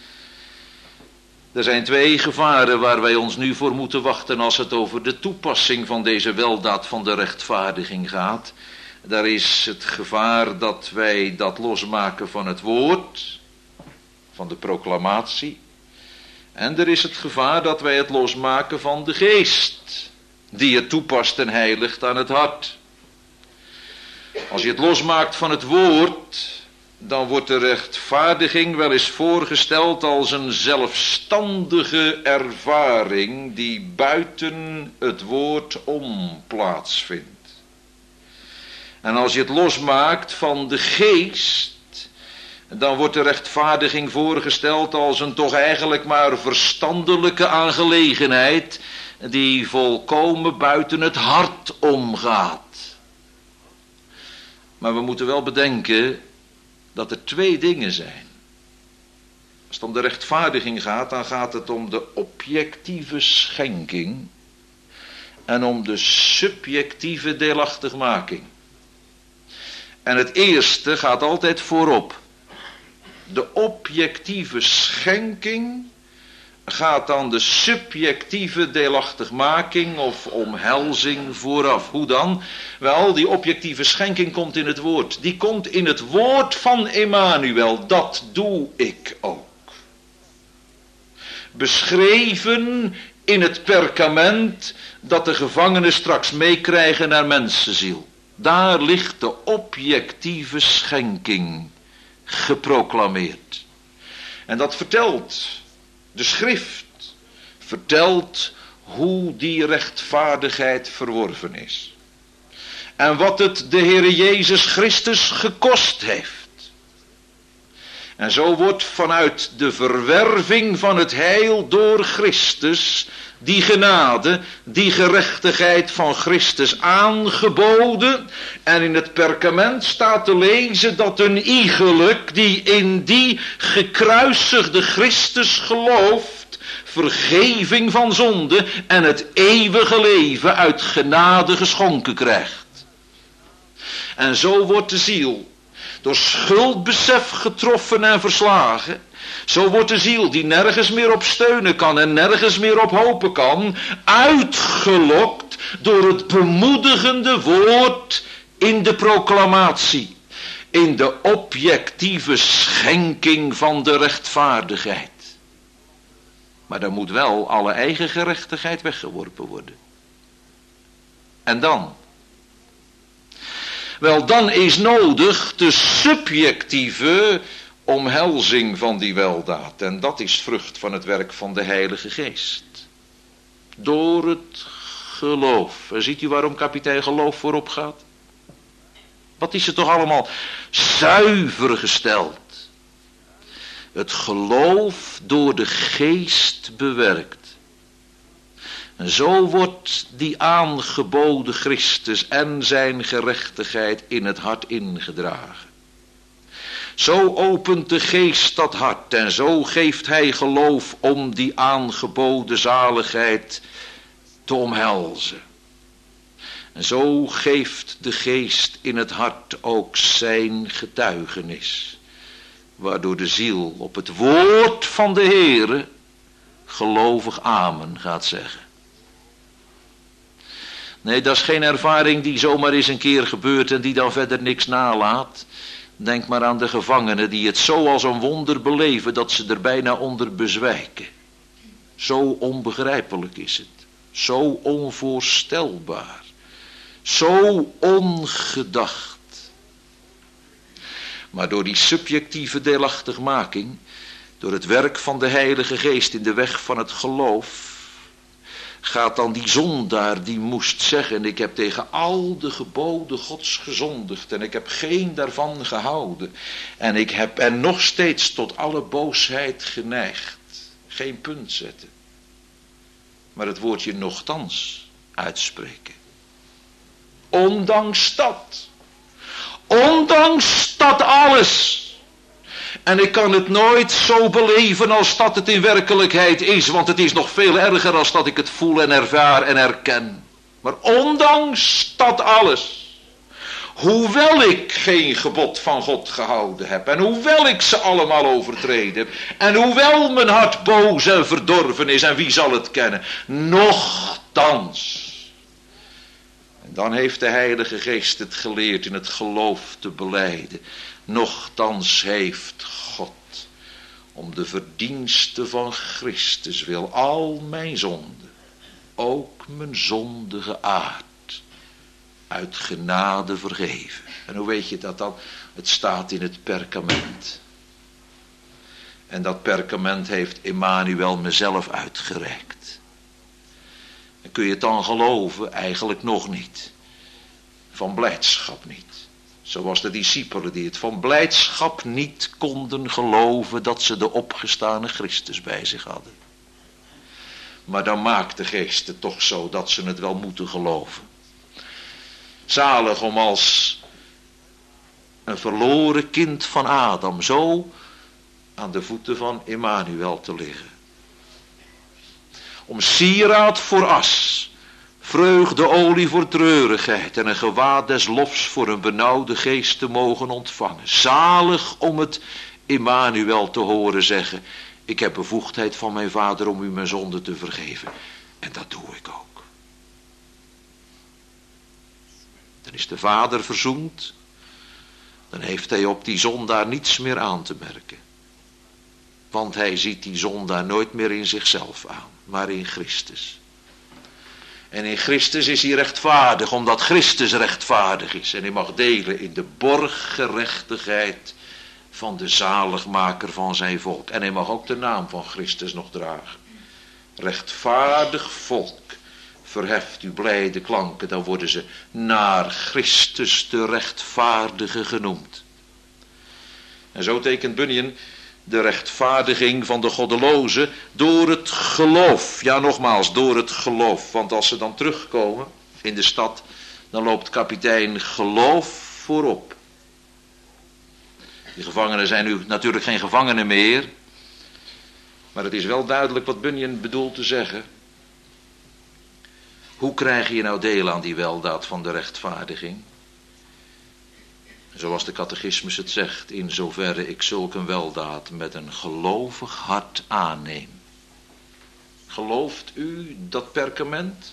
Er zijn twee gevaren waar wij ons nu voor moeten wachten als het over de toepassing van deze weldaad van de rechtvaardiging gaat. Daar is het gevaar dat wij dat losmaken van het woord, van de proclamatie. En er is het gevaar dat wij het losmaken van de geest, die het toepast en heiligt aan het hart. Als je het losmaakt van het woord, dan wordt de rechtvaardiging wel eens voorgesteld als een zelfstandige ervaring die buiten het woord om plaatsvindt. En als je het losmaakt van de geest, dan wordt de rechtvaardiging voorgesteld als een toch eigenlijk maar verstandelijke aangelegenheid die volkomen buiten het hart omgaat. Maar we moeten wel bedenken dat er twee dingen zijn. Als het om de rechtvaardiging gaat, dan gaat het om de objectieve schenking en om de subjectieve deelachtigmaking. En het eerste gaat altijd voorop. De objectieve schenking gaat dan de subjectieve deelachtigmaking of omhelzing vooraf. Hoe dan? Wel, die objectieve schenking komt in het woord. Die komt in het woord van Immanuel. Dat doe ik ook. Beschreven in het perkament dat de gevangenen straks meekrijgen naar mensenziel. Daar ligt de objectieve schenking geproclameerd. En dat vertelt, de schrift vertelt hoe die rechtvaardigheid verworven is. En wat het de Heere Jezus Christus gekost heeft. En zo wordt vanuit de verwerving van het heil door Christus die genade, die gerechtigheid van Christus aangeboden. En in het perkament staat te lezen dat een iegelijk die in die gekruisigde Christus gelooft, vergeving van zonde en het eeuwige leven uit genade geschonken krijgt. En zo wordt de ziel door schuldbesef getroffen en verslagen. Zo wordt de ziel die nergens meer op steunen kan en nergens meer op hopen kan, uitgelokt door het bemoedigende woord in de proclamatie. In de objectieve schenking van de rechtvaardigheid. Maar dan moet wel alle eigen gerechtigheid weggeworpen worden. En dan? Wel, dan is nodig de subjectieve omhelzing van die weldaad. En dat is vrucht van het werk van de Heilige Geest. Door het geloof. En ziet u waarom kapitein geloof voorop gaat? Wat is er toch allemaal zuiver gesteld? Het geloof door de geest bewerkt. En zo wordt die aangeboden Christus en zijn gerechtigheid in het hart ingedragen. Zo opent de geest dat hart en zo geeft hij geloof om die aangeboden zaligheid te omhelzen. En zo geeft de geest in het hart ook zijn getuigenis, waardoor de ziel op het woord van de Heere gelovig amen gaat zeggen. Nee, dat is geen ervaring die zomaar eens een keer gebeurt en die dan verder niks nalaat. Denk maar aan de gevangenen die het zo als een wonder beleven dat ze er bijna onder bezwijken. Zo onbegrijpelijk is het. Zo onvoorstelbaar. Zo ongedacht. Maar door die subjectieve deelachtigmaking, door het werk van de Heilige Geest in de weg van het geloof, gaat dan die zondaar die moest zeggen, ik heb tegen al de geboden Gods gezondigd en ik heb geen daarvan gehouden. En ik heb er nog steeds tot alle boosheid geneigd. Geen punt zetten. Maar het woordje nochtans uitspreken. Ondanks dat. Ondanks dat alles. En ik kan het nooit zo beleven als dat het in werkelijkheid is. Want het is nog veel erger als dat ik het voel en ervaar en herken. Maar ondanks dat alles. Hoewel ik geen gebod van God gehouden heb. En hoewel ik ze allemaal overtreden heb. En hoewel mijn hart boos en verdorven is. En wie zal het kennen. Nochtans. En dan heeft de Heilige Geest het geleerd in het geloof te belijden. Nochtans heeft God om de verdienste van Christus wil al mijn zonden, ook mijn zondige aard, uit genade vergeven. En hoe weet je dat dan? Het staat in het perkament. En dat perkament heeft Emmanuel mezelf uitgereikt. En kun je het dan geloven? Eigenlijk nog niet. Van blijdschap niet. Zoals de discipelen die het van blijdschap niet konden geloven dat ze de opgestane Christus bij zich hadden. Maar dan maakt de geest het toch zo dat ze het wel moeten geloven. Zalig om als een verloren kind van Adam zo aan de voeten van Emmanuel te liggen. Om sieraad voor as. Vreugdeolie voor treurigheid en een gewaad des lofs voor een benauwde geest te mogen ontvangen. Zalig om het Emmanuel te horen zeggen, ik heb bevoegdheid van mijn vader om u mijn zonde te vergeven. En dat doe ik ook. Dan is de vader verzoend, dan heeft hij op die zondaar niets meer aan te merken. Want hij ziet die zondaar nooit meer in zichzelf aan, maar in Christus. En in Christus is hij rechtvaardig, omdat Christus rechtvaardig is. En hij mag delen in de borggerechtigheid van de zaligmaker van zijn volk. En hij mag ook de naam van Christus nog dragen. Rechtvaardig volk, verheft uw blijde klanken, dan worden ze naar Christus de rechtvaardige genoemd. En zo tekent Bunyan de rechtvaardiging van de goddelozen door het geloof. Ja, nogmaals, door het geloof. Want als ze dan terugkomen in de stad, dan loopt kapitein geloof voorop. Die gevangenen zijn nu natuurlijk geen gevangenen meer. Maar het is wel duidelijk wat Bunyan bedoelt te zeggen. Hoe krijg je nou deel aan die weldaad van de rechtvaardiging? Zoals de catechismus het zegt, in zoverre ik zulk een weldaad met een gelovig hart aanneem. Gelooft u dat perkament?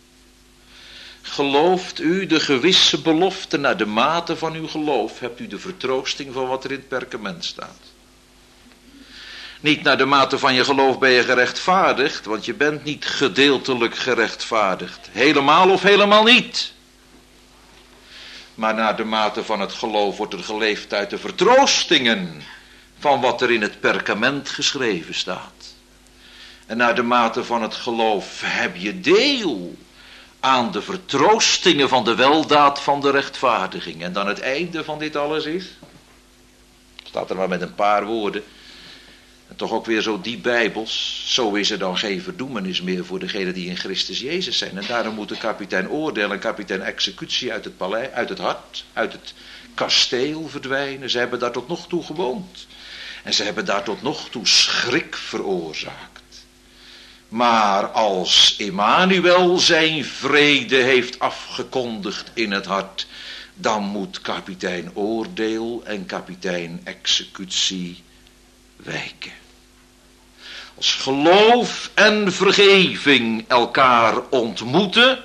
Gelooft u de gewisse belofte naar de mate van uw geloof? Hebt u de vertroosting van wat er in het perkament staat? Niet naar de mate van je geloof ben je gerechtvaardigd, want je bent niet gedeeltelijk gerechtvaardigd. Helemaal of helemaal niet. Maar naar de mate van het geloof wordt er geleefd uit de vertroostingen van wat er in het perkament geschreven staat. En naar de mate van het geloof heb je deel aan de vertroostingen van de weldaad van de rechtvaardiging. En dan het einde van dit alles is, staat er maar met een paar woorden, en toch ook weer zo diep bijbels, zo is er dan geen verdoemenis meer voor degenen die in Christus Jezus zijn. En daarom moet de kapitein oordeel en kapitein executie uit het paleis, uit het hart, uit het kasteel verdwijnen. Ze hebben daar tot nog toe gewoond. En ze hebben daar tot nog toe schrik veroorzaakt. Maar als Emmanuel zijn vrede heeft afgekondigd in het hart, dan moet kapitein oordeel en kapitein executie wijken. Als geloof en vergeving elkaar ontmoeten,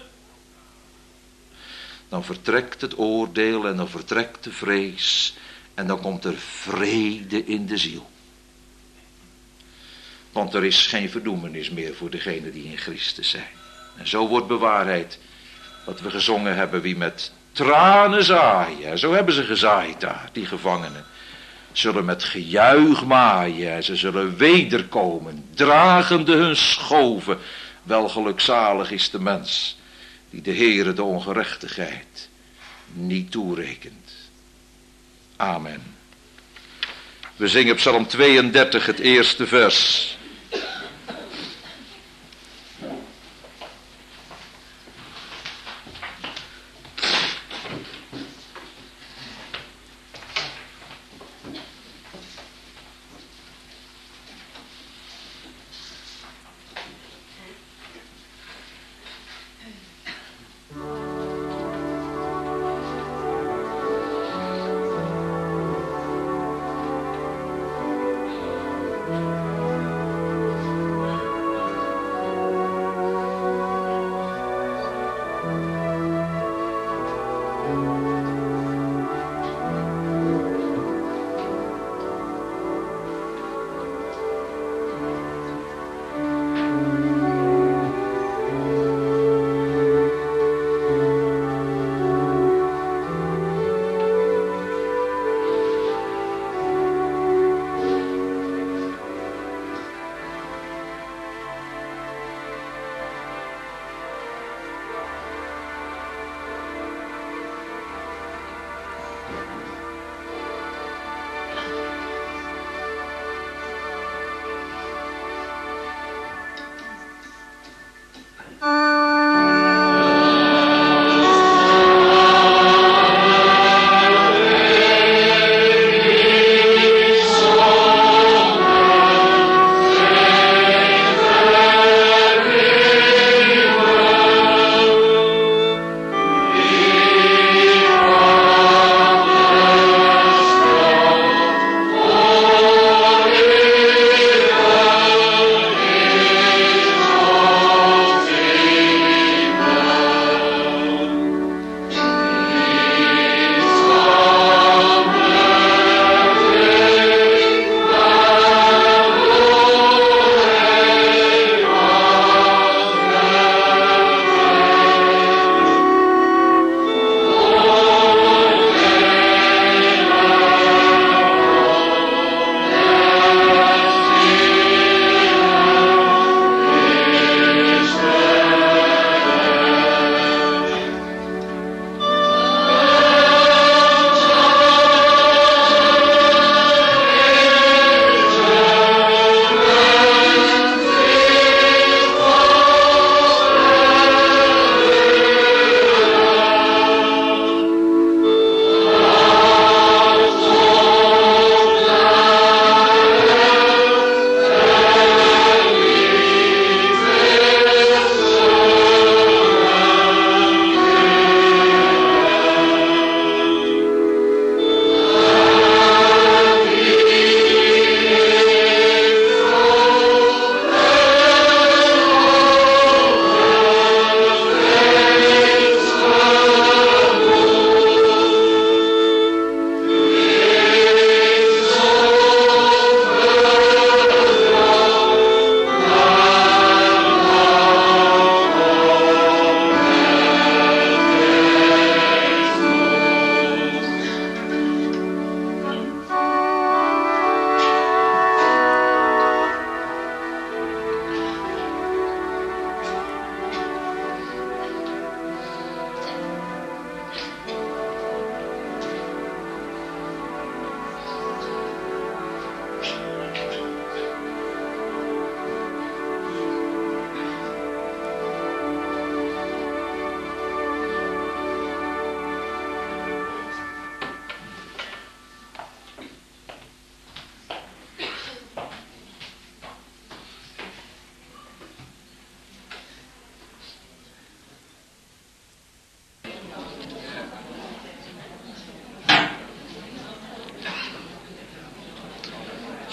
dan vertrekt het oordeel en dan vertrekt de vrees en dan komt er vrede in de ziel. Want er is geen verdoemenis meer voor degenen die in Christus zijn. En zo wordt bewaarheid wat we gezongen hebben, wie met tranen zaaien. En zo hebben ze gezaaid daar, die gevangenen. Zullen met gejuich maaien en ze zullen wederkomen, dragende hun schoven. Wel gelukzalig is de mens die de Heere de ongerechtigheid niet toerekent. Amen. We zingen Psalm tweeëndertig, het eerste vers.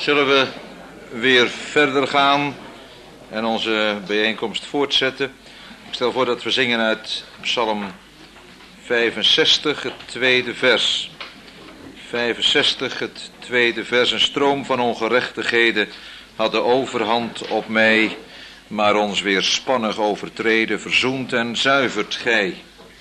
Zullen we weer verder gaan en onze bijeenkomst voortzetten? Ik stel voor dat we zingen uit Psalm vijfenzestig, het tweede vers. vijfenzestig, het tweede vers. Een stroom van ongerechtigheden had de overhand op mij, maar ons weer spannig overtreden, verzoent en zuivert gij.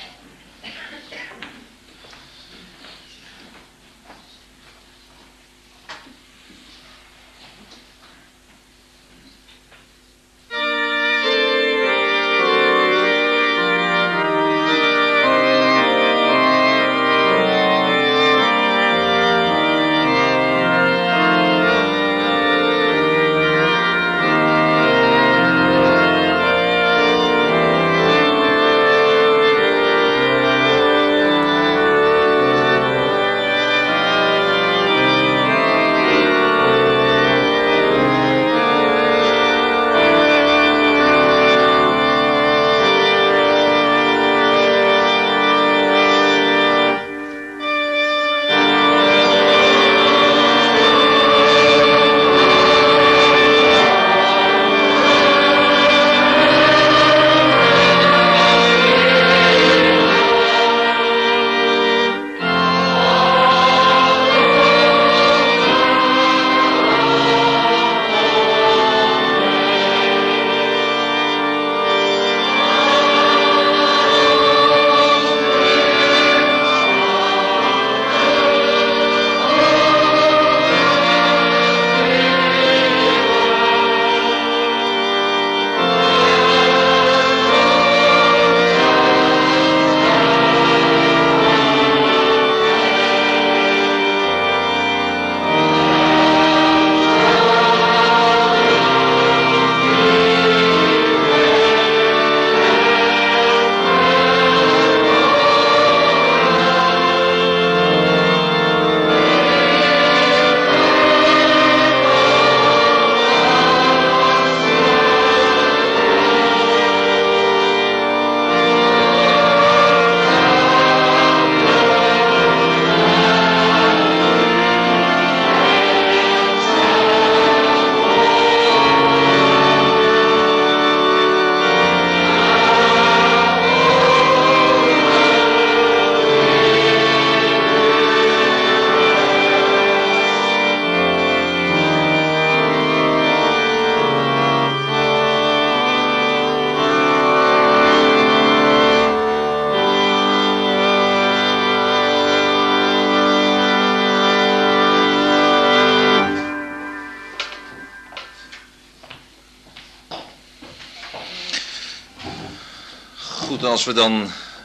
Als we dan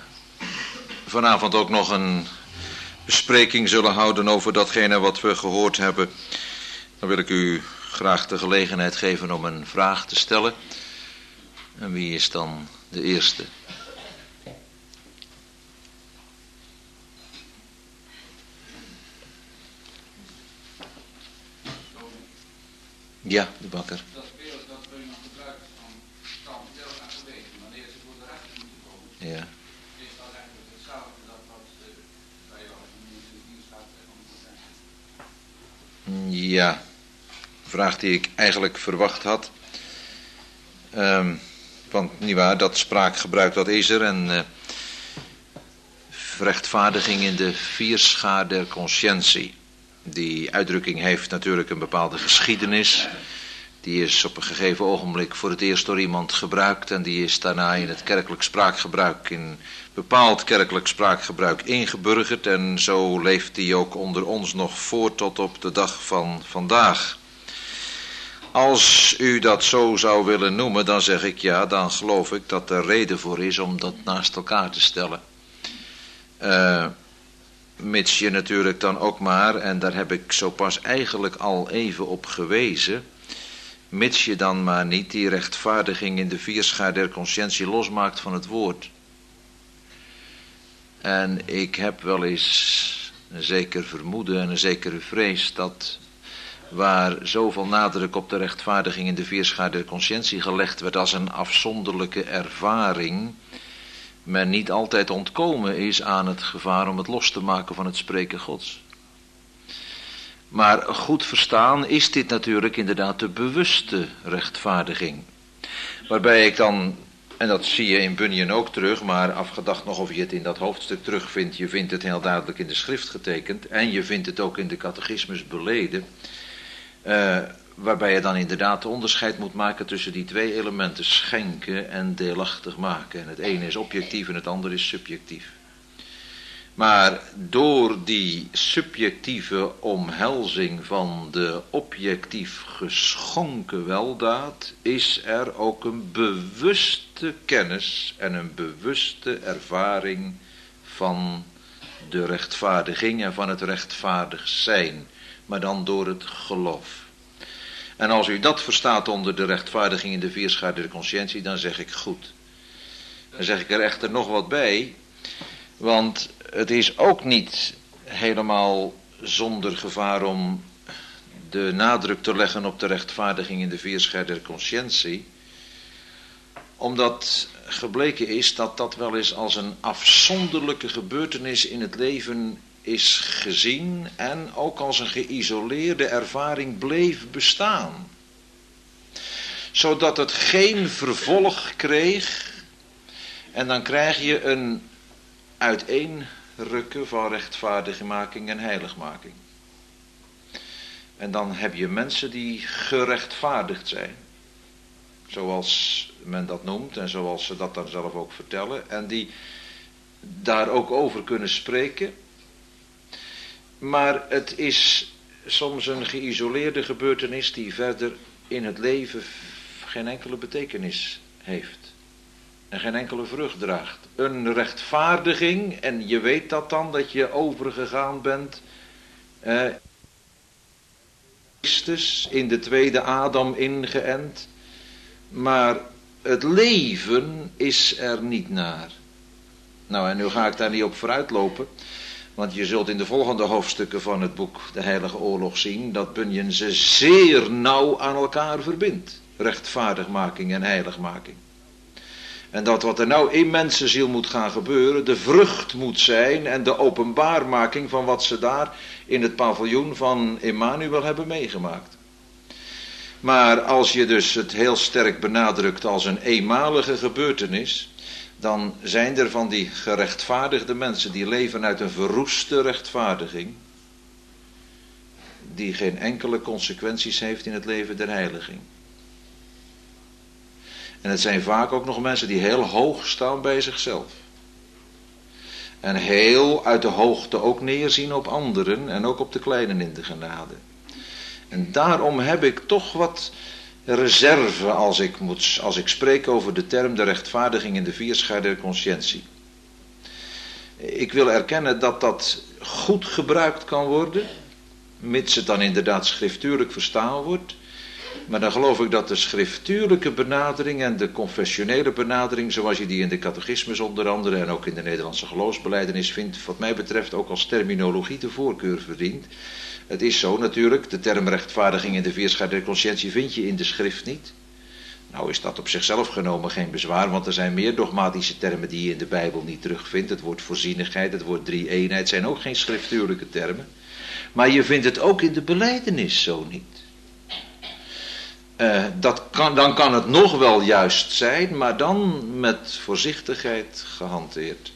vanavond ook nog een bespreking zullen houden over datgene wat we gehoord hebben, dan wil ik u graag de gelegenheid geven om een vraag te stellen. En wie is dan de eerste? Ja, de bakker. Ja. Is dat eigenlijk hetzelfde dat wat bij jou in dienst gaat? Ja, vraag die ik eigenlijk verwacht had. Um, want nietwaar, dat spraakgebruik dat is er en uh, rechtvaardiging in de vierschaar der conscientie. Die uitdrukking heeft natuurlijk een bepaalde geschiedenis. Die is op een gegeven ogenblik voor het eerst door iemand gebruikt en die is daarna in het kerkelijk spraakgebruik, in bepaald kerkelijk spraakgebruik ingeburgerd en zo leeft die ook onder ons nog voort tot op de dag van vandaag. Als u dat zo zou willen noemen, dan zeg ik ja, dan geloof ik dat er reden voor is om dat naast elkaar te stellen. Uh, mits je natuurlijk dan ook maar, en daar heb ik zo pas eigenlijk al even op gewezen, mits je dan maar niet die rechtvaardiging in de vierschaar der conscientie losmaakt van het woord. En ik heb wel eens een zeker vermoeden en een zekere vrees dat waar zoveel nadruk op de rechtvaardiging in de vierschaar der conscientie gelegd werd als een afzonderlijke ervaring, men niet altijd ontkomen is aan het gevaar om het los te maken van het spreken Gods. Maar goed verstaan is dit natuurlijk inderdaad de bewuste rechtvaardiging. Waarbij ik dan, en dat zie je in Bunyan ook terug, maar afgedacht nog of je het in dat hoofdstuk terugvindt. Je vindt het heel duidelijk in de schrift getekend en je vindt het ook in de catechismus beleden. Uh, waarbij je dan inderdaad de onderscheid moet maken tussen die twee elementen, schenken en deelachtig maken. En het ene is objectief en het andere is subjectief. Maar door die subjectieve omhelzing van de objectief geschonken weldaad is er ook een bewuste kennis en een bewuste ervaring van de rechtvaardiging en van het rechtvaardig zijn, maar dan door het geloof. En als u dat verstaat onder de rechtvaardiging in de vierschaar der conscientie, dan zeg ik goed. Dan zeg ik er echter nog wat bij, want het is ook niet helemaal zonder gevaar om de nadruk te leggen op de rechtvaardiging in de vierschaar der conscientie, omdat gebleken is dat dat wel eens als een afzonderlijke gebeurtenis in het leven is gezien en ook als een geïsoleerde ervaring bleef bestaan. Zodat het geen vervolg kreeg en dan krijg je een uiteenrukken van rechtvaardigmaking en heiligmaking. En dan heb je mensen die gerechtvaardigd zijn. Zoals men dat noemt en zoals ze dat dan zelf ook vertellen. En die daar ook over kunnen spreken. Maar het is soms een geïsoleerde gebeurtenis die verder in het leven geen enkele betekenis heeft. En geen enkele vrucht draagt. Een rechtvaardiging, en je weet dat dan, dat je overgegaan bent. Eh, Christus, in de tweede Adam ingeënt. Maar het leven is er niet naar. Nou, en nu ga ik daar niet op vooruitlopen. Want je zult in de volgende hoofdstukken van het boek De Heilige Oorlog zien dat Bunyan ze zeer nauw aan elkaar verbindt. Rechtvaardigmaking en heiligmaking. En dat wat er nou in mensenziel moet gaan gebeuren, de vrucht moet zijn en de openbaarmaking van wat ze daar in het paviljoen van Emmanuel hebben meegemaakt. Maar als je dus het heel sterk benadrukt als een eenmalige gebeurtenis, dan zijn er van die gerechtvaardigde mensen die leven uit een verroeste rechtvaardiging, die geen enkele consequenties heeft in het leven der heiliging. En het zijn vaak ook nog mensen die heel hoog staan bij zichzelf. En heel uit de hoogte ook neerzien op anderen en ook op de kleinen in de genade. En daarom heb ik toch wat reserve als ik, moet, als ik spreek over de term de rechtvaardiging in de vierschaar der conscientie. Ik wil erkennen dat dat goed gebruikt kan worden, mits het dan inderdaad schriftuurlijk verstaan wordt. Maar dan geloof ik dat de schriftuurlijke benadering en de confessionele benadering, zoals je die in de catechismus onder andere en ook in de Nederlandse geloofsbelijdenis vindt, wat mij betreft ook als terminologie de voorkeur verdient. Het is zo natuurlijk, de term rechtvaardiging in de vierschaar der conscientie vind je in de schrift niet. Nou is dat op zichzelf genomen geen bezwaar, want er zijn meer dogmatische termen die je in de Bijbel niet terugvindt. Het woord voorzienigheid, het woord drie-eenheid zijn ook geen schriftuurlijke termen. Maar je vindt het ook in de belijdenis zo niet. Uh, dat kan, dan kan het nog wel juist zijn, maar dan met voorzichtigheid gehanteerd.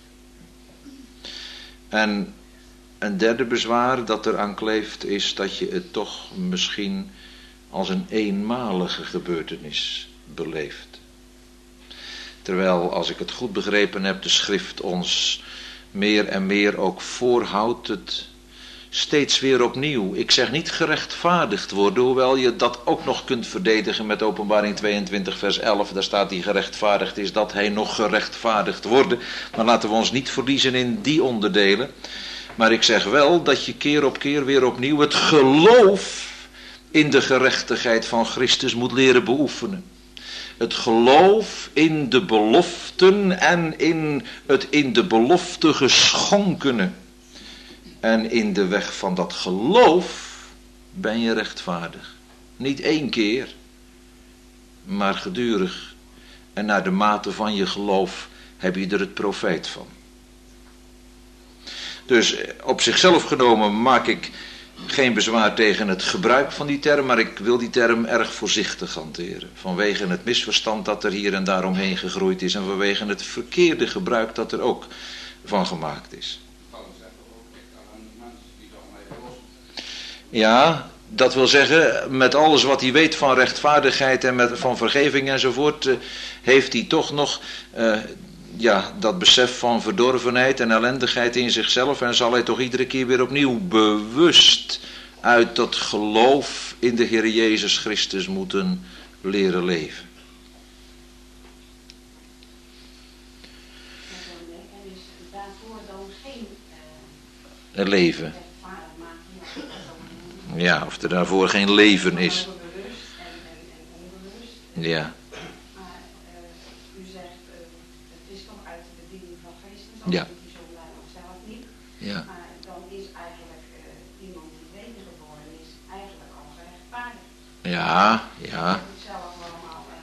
En een derde bezwaar dat eraan kleeft is dat je het toch misschien als een eenmalige gebeurtenis beleeft. Terwijl, als ik het goed begrepen heb, de schrift ons meer en meer ook voorhoudt het steeds weer opnieuw. Ik zeg niet gerechtvaardigd worden, hoewel je dat ook nog kunt verdedigen met Openbaring tweeëntwintig vers elf. Daar staat die gerechtvaardigd is dat hij nog gerechtvaardigd worden. Maar laten we ons niet verliezen in die onderdelen. Maar ik zeg wel dat je keer op keer weer opnieuw het geloof in de gerechtigheid van Christus moet leren beoefenen. Het geloof in de beloften en in het in de belofte geschonkene. En in de weg van dat geloof ben je rechtvaardig. Niet één keer, maar gedurig. En naar de mate van je geloof heb je er het profijt van. Dus op zichzelf genomen maak ik geen bezwaar tegen het gebruik van die term, maar ik wil die term erg voorzichtig hanteren. Vanwege het misverstand dat er hier en daar omheen gegroeid is en vanwege het verkeerde gebruik dat er ook van gemaakt is. Ja, dat wil zeggen, met alles wat hij weet van rechtvaardigheid en met, van vergeving enzovoort, uh, heeft hij toch nog uh, ja, dat besef van verdorvenheid en ellendigheid in zichzelf en zal hij toch iedere keer weer opnieuw bewust uit dat geloof in de Heer Jezus Christus moeten leren leven. En is daarvoor dan geen uh, leven. Ja, of er daarvoor geen leven is. Ja. Maar uh, u zegt, uh, het is toch uit de bediening van Christus, ja. Doet u zo blij nog zelf niet. Ja. Maar dan is eigenlijk uh, iemand die wedergeboren is, eigenlijk al gerechtvaardigd. Ja, ja. Dat heb ik zelf allemaal uh,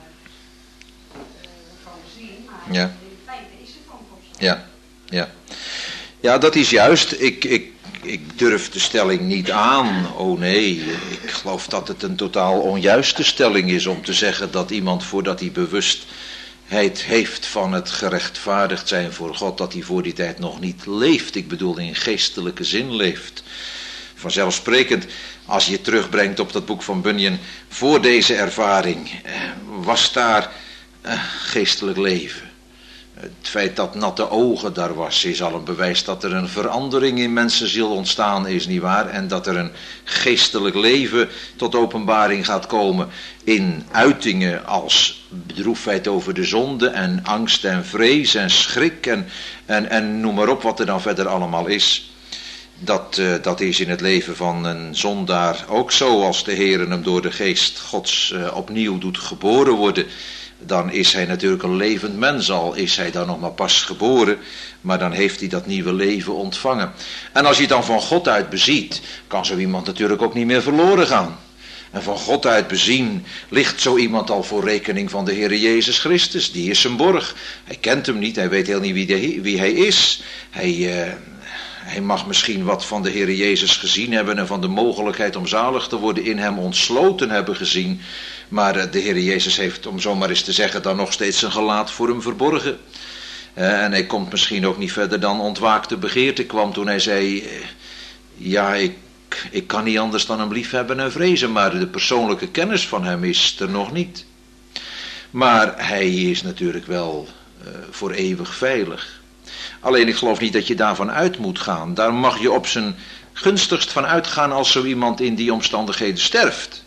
uh, van gezien, maar ja. in feite is het ook op zo. Ja, ja. Ja, dat is juist. Ik, ik Ik durf de stelling niet aan. Oh nee, ik geloof dat het een totaal onjuiste stelling is om te zeggen dat iemand voordat hij bewustheid heeft van het gerechtvaardigd zijn voor God, dat hij voor die tijd nog niet leeft. Ik bedoel in geestelijke zin leeft. Vanzelfsprekend, als je het terugbrengt op dat boek van Bunyan, voor deze ervaring was daar uh, geestelijk leven. Het feit dat natte ogen daar was, is al een bewijs dat er een verandering in mensenziel ontstaan is, nietwaar? En dat er een geestelijk leven tot openbaring gaat komen in uitingen als bedroefdheid over de zonde en angst en vrees en schrik en, en, en noem maar op wat er dan verder allemaal is. Dat, uh, dat is in het leven van een zondaar ook zo, als de Heer hem door de geest Gods uh, opnieuw doet geboren worden. Dan is hij natuurlijk een levend mens, al is hij dan nog maar pas geboren, maar dan heeft hij dat nieuwe leven ontvangen. En als je het dan van God uit beziet, kan zo iemand natuurlijk ook niet meer verloren gaan. En van God uit bezien ligt zo iemand al voor rekening van de Heer Jezus Christus. Die is zijn borg. Hij kent hem niet, hij weet heel niet wie, de, wie hij is. Hij, uh, hij mag misschien wat van de Heer Jezus gezien hebben en van de mogelijkheid om zalig te worden in hem ontsloten hebben gezien. Maar de Heer Jezus heeft, om zo maar eens te zeggen, dan nog steeds zijn gelaat voor hem verborgen. Uh, en hij komt misschien ook niet verder dan ontwaakte begeerte kwam toen hij zei, uh, ja, ik, ik kan niet anders dan hem liefhebben en vrezen, maar de persoonlijke kennis van hem is er nog niet. Maar hij is natuurlijk wel uh, voor eeuwig veilig. Alleen ik geloof niet dat je daarvan uit moet gaan. Daar mag je op zijn gunstigst van uitgaan als zo iemand in die omstandigheden sterft.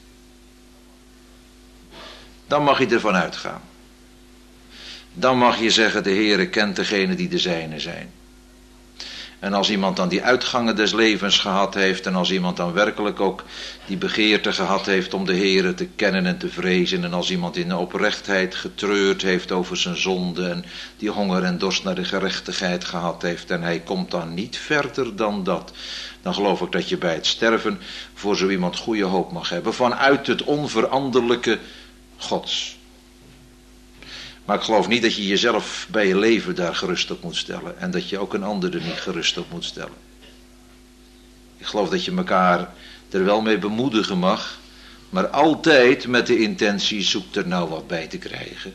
Dan mag je ervan uitgaan. Dan mag je zeggen, de Heere kent degene die de zijne zijn. En als iemand dan die uitgangen des levens gehad heeft, en als iemand dan werkelijk ook die begeerte gehad heeft om de Heere te kennen en te vrezen, en als iemand in de oprechtheid getreurd heeft over zijn zonde, en die honger en dorst naar de gerechtigheid gehad heeft, en hij komt dan niet verder dan dat, dan geloof ik dat je bij het sterven voor zo iemand goede hoop mag hebben, vanuit het onveranderlijke Gods. Maar ik geloof niet dat je jezelf bij je leven daar gerust op moet stellen. En dat je ook een ander er niet gerust op moet stellen. Ik geloof dat je elkaar er wel mee bemoedigen mag. Maar altijd met de intentie, zoek er nou wat bij te krijgen.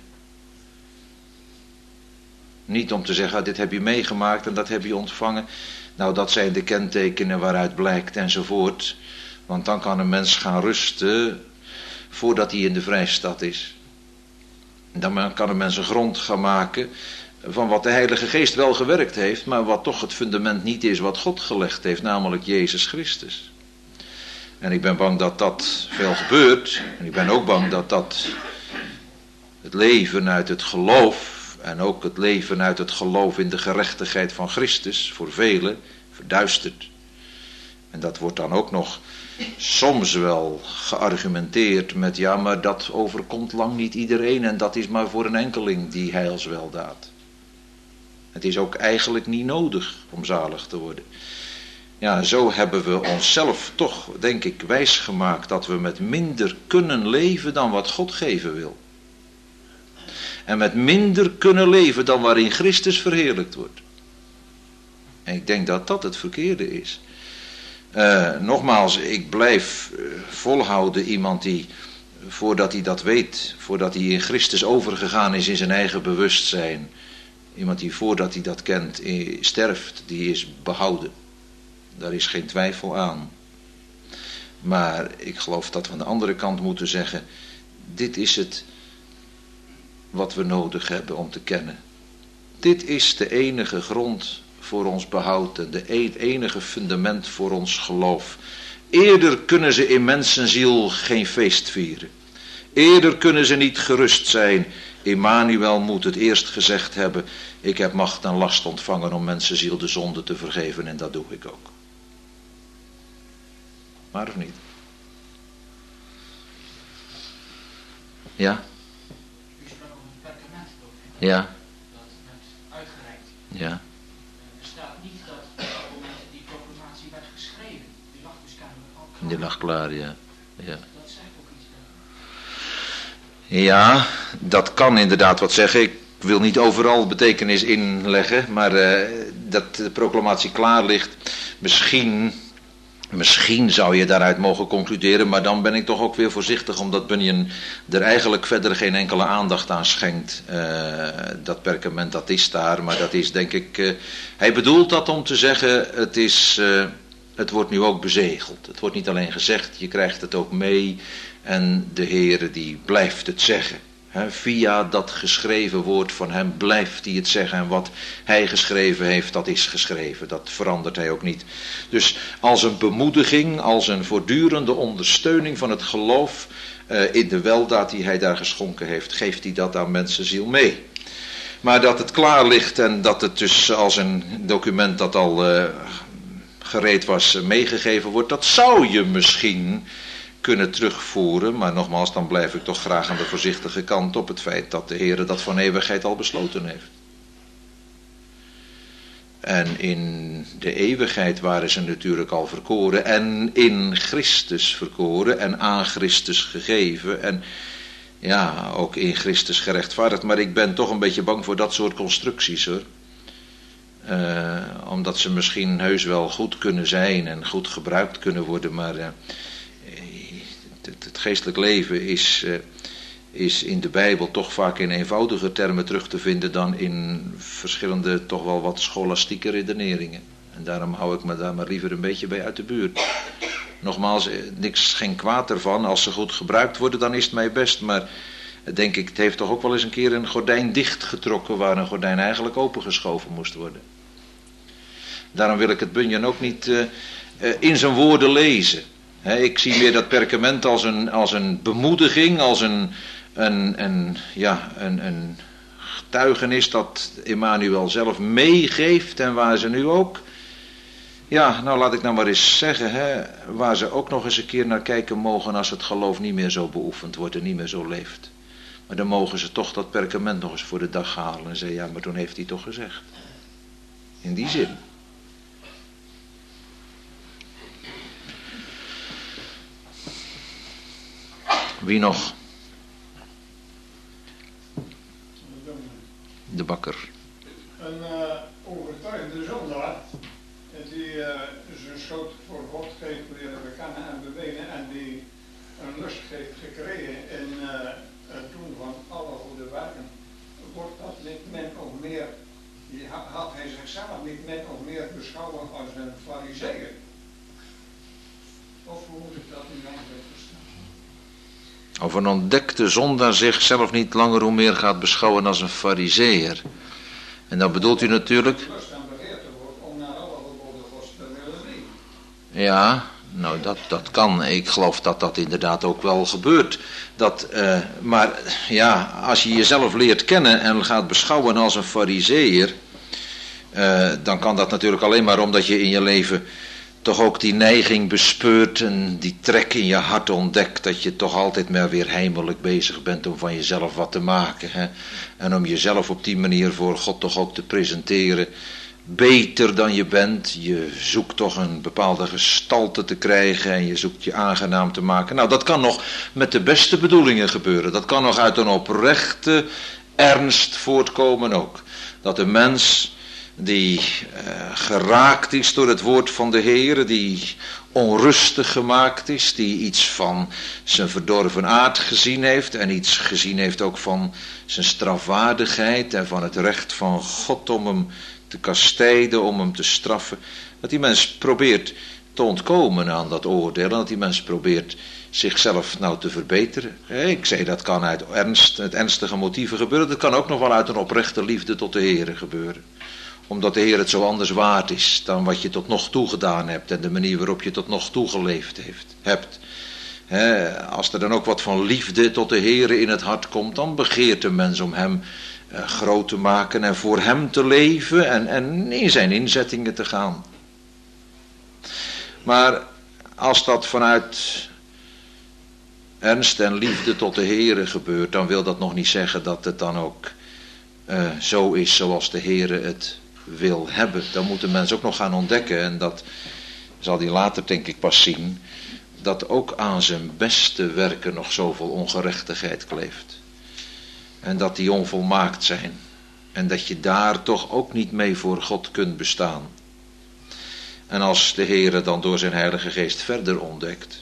Niet om te zeggen, dit heb je meegemaakt en dat heb je ontvangen. Nou, dat zijn de kentekenen waaruit blijkt enzovoort. Want dan kan een mens gaan rusten voordat hij in de vrijstad is. Dan kan een mens een grond gaan maken van wat de Heilige Geest wel gewerkt heeft, maar wat toch het fundament niet is wat God gelegd heeft, namelijk Jezus Christus. En ik ben bang dat dat veel gebeurt. En ik ben ook bang dat dat het leven uit het geloof en ook het leven uit het geloof in de gerechtigheid van Christus voor velen verduistert. En dat wordt dan ook nog soms wel geargumenteerd met, ja, maar dat overkomt lang niet iedereen en dat is maar voor een enkeling die heilsweldaad. Het is ook eigenlijk niet nodig om zalig te worden. Ja, zo hebben we onszelf toch, denk ik, wijsgemaakt dat we met minder kunnen leven dan wat God geven wil. En met minder kunnen leven dan waarin Christus verheerlijkt wordt. En ik denk dat dat het verkeerde is. Uh, nogmaals, ik blijf uh, volhouden, iemand die, voordat hij dat weet, voordat hij in Christus overgegaan is in zijn eigen bewustzijn, iemand die voordat hij dat kent eh, sterft, die is behouden. Daar is geen twijfel aan. Maar ik geloof dat we aan de andere kant moeten zeggen, dit is het wat we nodig hebben om te kennen. Dit is de enige grond voor ons behoud en de enige fundament voor ons geloof. Eerder kunnen ze in mensenziel geen feest vieren. Eerder kunnen ze niet gerust zijn. Immanuel moet het eerst gezegd hebben, ik heb macht en last ontvangen om mensenziel de zonde te vergeven en dat doe ik ook. Maar of niet? Ja? U sprak over het perkament. Ja. Dat werd uitgereikt. Ja. Er staat niet dat op het moment die proclamatie werd geschreven. Die lag dus kennelijk al klaar. Die lag klaar, ja. Ja. Dat zegt ook iets. Ja, dat kan inderdaad wat zeggen. Ik wil niet overal betekenis inleggen, maar uh, dat de proclamatie klaar ligt, misschien, misschien zou je daaruit mogen concluderen, maar dan ben ik toch ook weer voorzichtig, omdat Bunyan er eigenlijk verder geen enkele aandacht aan schenkt. Uh, dat perkament, dat is daar, maar dat is denk ik, uh, hij bedoelt dat om te zeggen, het is, uh, het wordt nu ook bezegeld. Het wordt niet alleen gezegd, je krijgt het ook mee. En de Heere die blijft het zeggen. He, via dat geschreven woord van hem blijft hij het zeggen. En wat hij geschreven heeft, dat is geschreven. Dat verandert hij ook niet. Dus als een bemoediging, als een voortdurende ondersteuning van het geloof uh, in de weldaad die hij daar geschonken heeft, geeft hij dat aan mensenziel mee. Maar dat het klaar ligt en dat het dus als een document dat al uh, gereed was uh, meegegeven wordt, dat zou je misschien kunnen terugvoeren, maar nogmaals, dan blijf ik toch graag aan de voorzichtige kant op het feit dat de Heere dat van eeuwigheid al besloten heeft. En in de eeuwigheid waren ze natuurlijk al verkoren en in Christus verkoren en aan Christus gegeven en ja, ook in Christus gerechtvaardigd. Maar ik ben toch een beetje bang voor dat soort constructies, hoor. Uh, omdat ze misschien heus wel goed kunnen zijn en goed gebruikt kunnen worden, maar uh, het, het geestelijk leven is, uh, is in de Bijbel toch vaak in eenvoudiger termen terug te vinden dan in verschillende toch wel wat scholastieke redeneringen. En daarom hou ik me daar maar liever een beetje bij uit de buurt. Nogmaals, niks, geen kwaad ervan. Als ze goed gebruikt worden, dan is het mij best. Maar denk ik, het heeft toch ook wel eens een keer een gordijn dichtgetrokken waar een gordijn eigenlijk opengeschoven moest worden. Daarom wil ik het Bunyan ook niet uh, uh, in zijn woorden lezen. He, ik zie meer dat perkament als een, als een bemoediging, als een, een, een, ja, een, een getuigenis dat Immanuel zelf meegeeft en waar ze nu ook, ja, nou laat ik nou maar eens zeggen, hè, waar ze ook nog eens een keer naar kijken mogen als het geloof niet meer zo beoefend wordt en niet meer zo leeft. Maar dan mogen ze toch dat perkament nog eens voor de dag halen en zeggen, ja, maar toen heeft hij toch gezegd. In die zin. Wie nog? De bakker. Een uh, overtuigde zondaar die uh, zijn schuld voor God heeft leren bekennen en bewenen en die een lust heeft gekregen in uh, het doen van alle goede werken, wordt dat niet min of meer, had hij zichzelf niet min of meer beschouwen als een farizeeër? Of hoe moet ik dat nu eigenlijk verstaan? Of een ontdekte zondaar zichzelf niet langer hoe meer gaat beschouwen als een farizeeër. En dan bedoelt u natuurlijk... Lust en begeerte wordt om naar alle geboden Gods te willen leven. Ja, nou dat, dat kan. Ik geloof dat dat inderdaad ook wel gebeurt. Dat, uh, maar ja, als je jezelf leert kennen en gaat beschouwen als een farizeeër, uh, dan kan dat natuurlijk alleen maar omdat je in je leven toch ook die neiging bespeurt en die trek in je hart ontdekt, dat je toch altijd maar weer heimelijk bezig bent om van jezelf wat te maken. Hè? En om jezelf op die manier voor God toch ook te presenteren, beter dan je bent. Je zoekt toch een bepaalde gestalte te krijgen en je zoekt je aangenaam te maken. Nou, dat kan nog met de beste bedoelingen gebeuren. Dat kan nog uit een oprechte ernst voortkomen ook. Dat de mens die uh, geraakt is door het woord van de Heer, die onrustig gemaakt is, die iets van zijn verdorven aard gezien heeft en iets gezien heeft ook van zijn strafwaardigheid en van het recht van God om hem te kastijden, om hem te straffen. Dat die mens probeert te ontkomen aan dat oordeel en dat die mens probeert zichzelf nou te verbeteren. Ik zei dat kan uit ernst, het ernstige motieven gebeuren, dat kan ook nog wel uit een oprechte liefde tot de Heer gebeuren. Omdat de Heer het zo anders waard is dan wat je tot nog toe gedaan hebt en de manier waarop je tot nog toe geleefd heeft, hebt. He, als er dan ook wat van liefde tot de Heer in het hart komt, dan begeert de mens om hem uh, groot te maken en voor hem te leven en, en in zijn inzettingen te gaan. Maar als dat vanuit ernst en liefde tot de Heer gebeurt, dan wil dat nog niet zeggen dat het dan ook uh, zo is zoals de Heer het wil hebben. Dan moet de mens ook nog gaan ontdekken, en dat zal hij later denk ik pas zien, dat ook aan zijn beste werken nog zoveel ongerechtigheid kleeft. En dat die onvolmaakt zijn. En dat je daar toch ook niet mee voor God kunt bestaan. En als de Heer dan door zijn Heilige Geest verder ontdekt,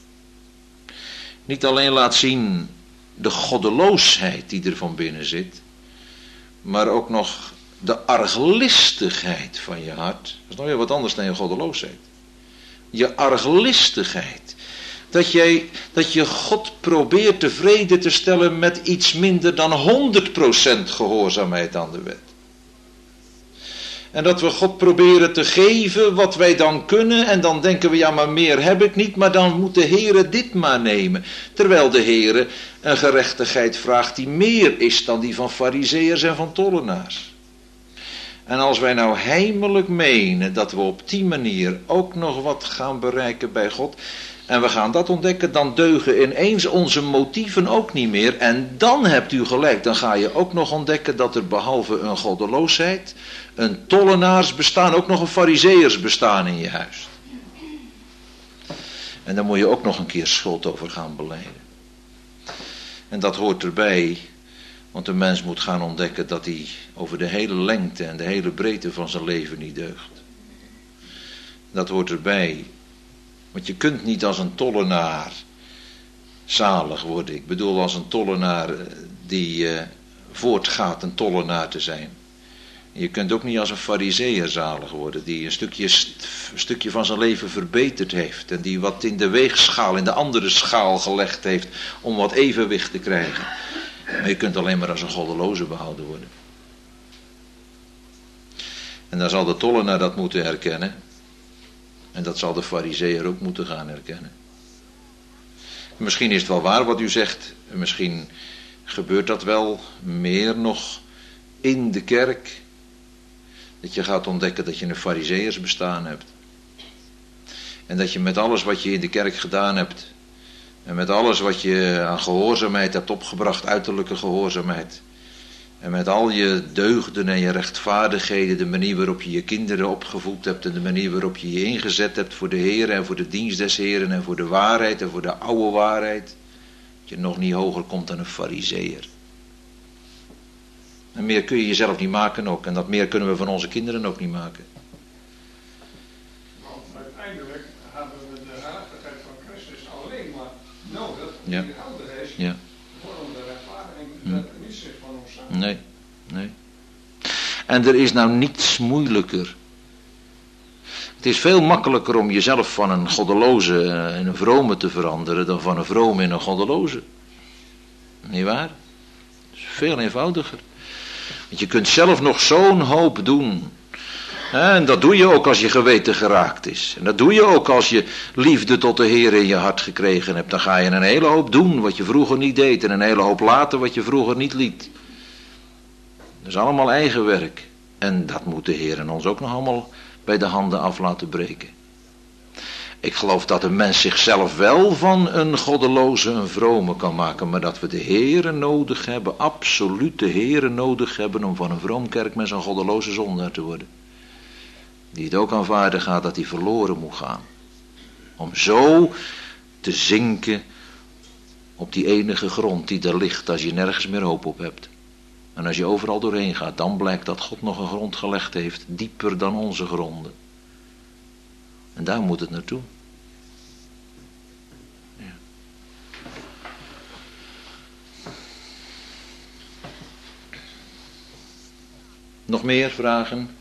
niet alleen laat zien de goddeloosheid die er van binnen zit, maar ook nog de arglistigheid van je hart. Dat is nog weer wat anders dan je goddeloosheid. Je arglistigheid. Dat, jij, dat je God probeert tevreden te stellen met iets minder dan honderd procent gehoorzaamheid aan de wet. En dat we God proberen te geven wat wij dan kunnen. En dan denken we, ja maar meer heb ik niet. Maar dan moet de Heere dit maar nemen. Terwijl de Heere een gerechtigheid vraagt die meer is dan die van farizeeërs en van tollenaars. En als wij nou heimelijk menen dat we op die manier ook nog wat gaan bereiken bij God. En we gaan dat ontdekken, dan deugen ineens onze motieven ook niet meer. En dan hebt u gelijk, dan ga je ook nog ontdekken dat er behalve een goddeloosheid, een tollenaarsbestaan, ook nog een farizeeërsbestaan in je huis. En dan moet je ook nog een keer schuld over gaan belijden. En dat hoort erbij, want de mens moet gaan ontdekken dat hij over de hele lengte en de hele breedte van zijn leven niet deugt. Dat hoort erbij. Want je kunt niet als een tollenaar zalig worden. Ik bedoel als een tollenaar die uh, voortgaat een tollenaar te zijn. Je kunt ook niet als een farizeeër zalig worden. Die een stukje, een stukje van zijn leven verbeterd heeft. En die wat in de weegschaal, in de andere schaal gelegd heeft. Om wat evenwicht te krijgen. Maar je kunt alleen maar als een goddeloze behouden worden. En dan zal de tollenaar dat moeten herkennen. En dat zal de farizeeër ook moeten gaan herkennen. Misschien is het wel waar wat u zegt. Misschien gebeurt dat wel meer nog in de kerk. Dat je gaat ontdekken dat je een farizeeërsbestaan hebt. En dat je met alles wat je in de kerk gedaan hebt. En met alles wat je aan gehoorzaamheid hebt opgebracht, uiterlijke gehoorzaamheid. En met al je deugden en je rechtvaardigheden, de manier waarop je je kinderen opgevoed hebt en de manier waarop je je ingezet hebt voor de Heer en voor de dienst des Heeren en voor de waarheid en voor de oude waarheid. Dat je nog niet hoger komt dan een farizeeër. En meer kun je jezelf niet maken ook. En dat meer kunnen we van onze kinderen ook niet maken. Want uiteindelijk hebben we de gerechtigheid van Christus alleen maar nodig. Ja. Die oude is Ja. voor onze rechtvaardiging. Hm. Dat niet zich van onszelf. Nee, nee. En er is nou niets moeilijker. Het is veel makkelijker om jezelf van een goddeloze in een vrome te veranderen dan van een vrome in een goddeloze. Niet waar? Het is veel eenvoudiger. Want je kunt zelf nog zo'n hoop doen. En dat doe je ook als je geweten geraakt is. En dat doe je ook als je liefde tot de Heer in je hart gekregen hebt. Dan ga je een hele hoop doen wat je vroeger niet deed. En een hele hoop laten wat je vroeger niet liet. Dat is allemaal eigen werk. En dat moet de Heer ons ook nog allemaal bij de handen af laten breken. Ik geloof dat een mens zichzelf wel van een goddeloze, een vrome kan maken. Maar dat we de Heere nodig hebben, absoluut de Heere nodig hebben om van een vroom kerkmens een goddeloze zondaar te worden. Die het ook aanvaarden gaat dat hij verloren moet gaan. Om zo te zinken op die enige grond die er ligt als je nergens meer hoop op hebt. En als je overal doorheen gaat, dan blijkt dat God nog een grond gelegd heeft, dieper dan onze gronden. En daar moet het naartoe. Ja. Nog meer vragen?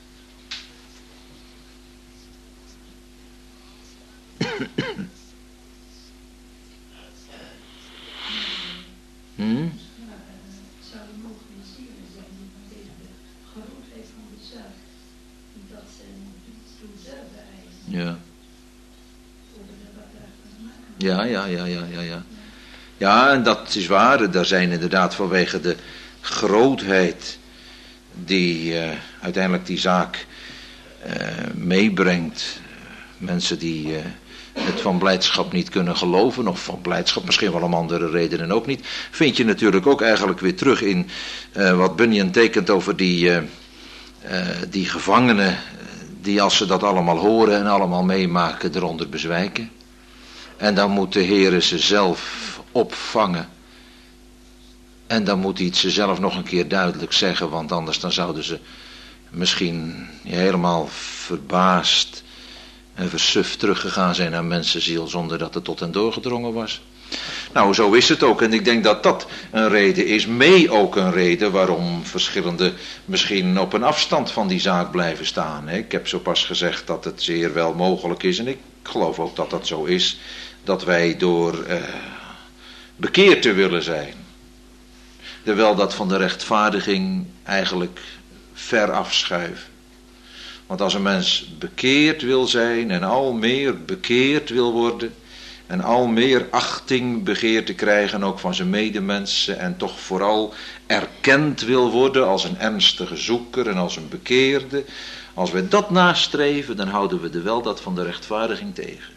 hm? Ja. Ja, ja, ja, ja, ja, ja. Ja, en dat is waar. Daar zijn inderdaad vanwege de grootheid die uh, uiteindelijk die zaak uh, meebrengt. Mensen die uh, het van blijdschap niet kunnen geloven, of van blijdschap misschien wel om andere redenen ook niet. Vind je natuurlijk ook eigenlijk weer terug in uh, wat Bunyan tekent over die, uh, uh, die gevangenen. Die als ze dat allemaal horen en allemaal meemaken eronder bezwijken. En dan moet de Heere ze zelf opvangen. En dan moet hij het ze zelf nog een keer duidelijk zeggen. Want anders dan zouden ze misschien helemaal verbaasd en versuft teruggegaan zijn naar mensenziel. Zonder dat het tot hen doorgedrongen was. Nou, zo is het ook. En ik denk dat dat een reden is. Mee ook een reden waarom verschillende misschien op een afstand van die zaak blijven staan. Ik heb zo pas gezegd dat het zeer wel mogelijk is. En ik geloof ook dat dat zo is. Dat wij door eh, bekeerd te willen zijn. Terwijl dat van de rechtvaardiging eigenlijk ver afschuiven. Want als een mens bekeerd wil zijn en al meer bekeerd wil worden. En al meer achting begeert te krijgen ook van zijn medemensen. En toch vooral erkend wil worden als een ernstige zoeker en als een bekeerde. Als we dat nastreven, dan houden we de weldaad van de rechtvaardiging tegen.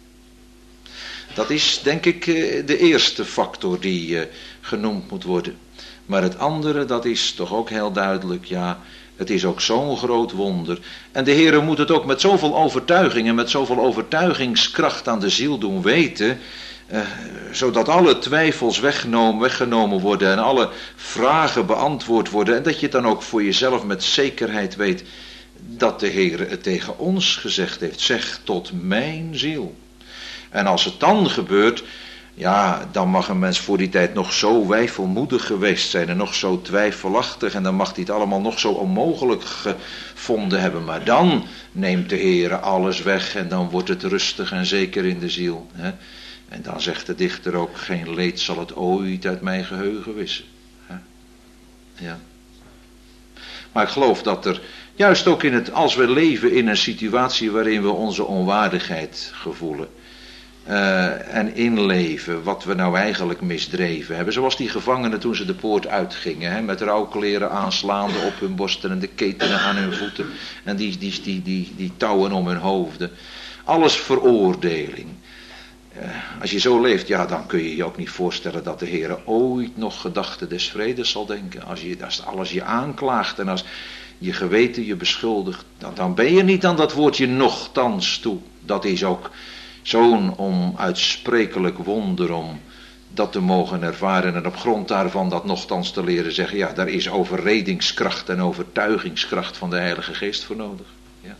Dat is denk ik de eerste factor die genoemd moet worden. Maar het andere, dat is toch ook heel duidelijk, ja... Het is ook zo'n groot wonder. En de Heere moet het ook met zoveel overtuiging en met zoveel overtuigingskracht aan de ziel doen weten. Eh, zodat alle twijfels weggenomen, weggenomen worden en alle vragen beantwoord worden. En dat je het dan ook voor jezelf met zekerheid weet dat de Heere het tegen ons gezegd heeft. Zeg tot mijn ziel. En als het dan gebeurt... Ja, dan mag een mens voor die tijd nog zo weifelmoedig geweest zijn en nog zo twijfelachtig en dan mag hij het allemaal nog zo onmogelijk gevonden hebben. Maar dan neemt de Heere alles weg en dan wordt het rustig en zeker in de ziel. Hè? En dan zegt de dichter ook, geen leed zal het ooit uit mijn geheugen wissen. Hè? Ja. Maar ik geloof dat er, juist ook in het, als we leven in een situatie waarin we onze onwaardigheid gevoelen. Uh, en inleven wat we nou eigenlijk misdreven hebben. Zoals die gevangenen toen ze de poort uitgingen. Hè, met rouwkleren aanslaande op hun borsten en de ketenen aan hun voeten. En die, die, die, die, die touwen om hun hoofden. Alles veroordeling. Uh, als je zo leeft, ja, dan kun je je ook niet voorstellen dat de Heere ooit nog gedachten des vredes zal denken. Als, je, als alles je aanklaagt en als je geweten je beschuldigt. Dan, dan ben je niet aan dat woordje nochtans toe. Dat is ook... Zo'n onuitsprekelijk wonder om dat te mogen ervaren en op grond daarvan dat nochtans te leren zeggen. Ja, daar is overredingskracht en overtuigingskracht van de Heilige Geest voor nodig. Ja.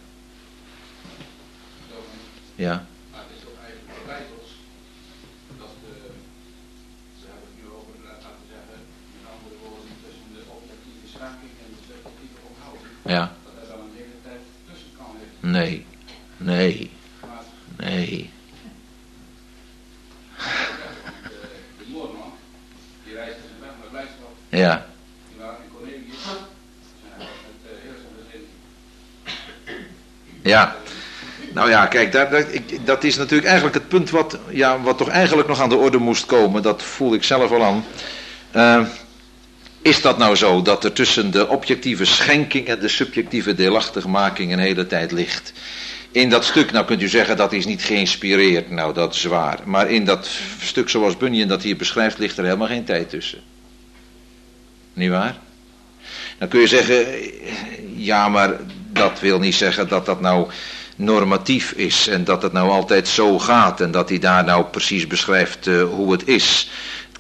Ja. Maar het is ook eigenlijk de Bijbels dat de, we hebben het nu over, laten we zeggen, met andere woorden, tussen de objectieve schaking en de subjectieve onthouding. Ja. Dat er dan een hele tijd tussen kan liggen. Nee, nee, nee. De moordman, die reisde zijn weg naar blijdschap. Ja. Die waren in Cornelius. En hij was met uh, heel zijn gezin. Ja. Nou ja, kijk, daar, dat, ik, dat is natuurlijk eigenlijk het punt wat, ja, wat toch eigenlijk nog aan de orde moest komen. Dat voel ik zelf al aan. Uh, is dat nou zo dat er tussen de objectieve schenking en de subjectieve deelachtigmaking een hele tijd ligt? In dat stuk, nou kunt u zeggen dat is niet geïnspireerd, nou dat is waar. Maar in dat stuk zoals Bunyan dat hier beschrijft, ligt er helemaal geen tijd tussen. Niet waar? Dan kun je zeggen, ja maar dat wil niet zeggen dat dat nou normatief is. En dat het nou altijd zo gaat en dat hij daar nou precies beschrijft uh, hoe het is. Het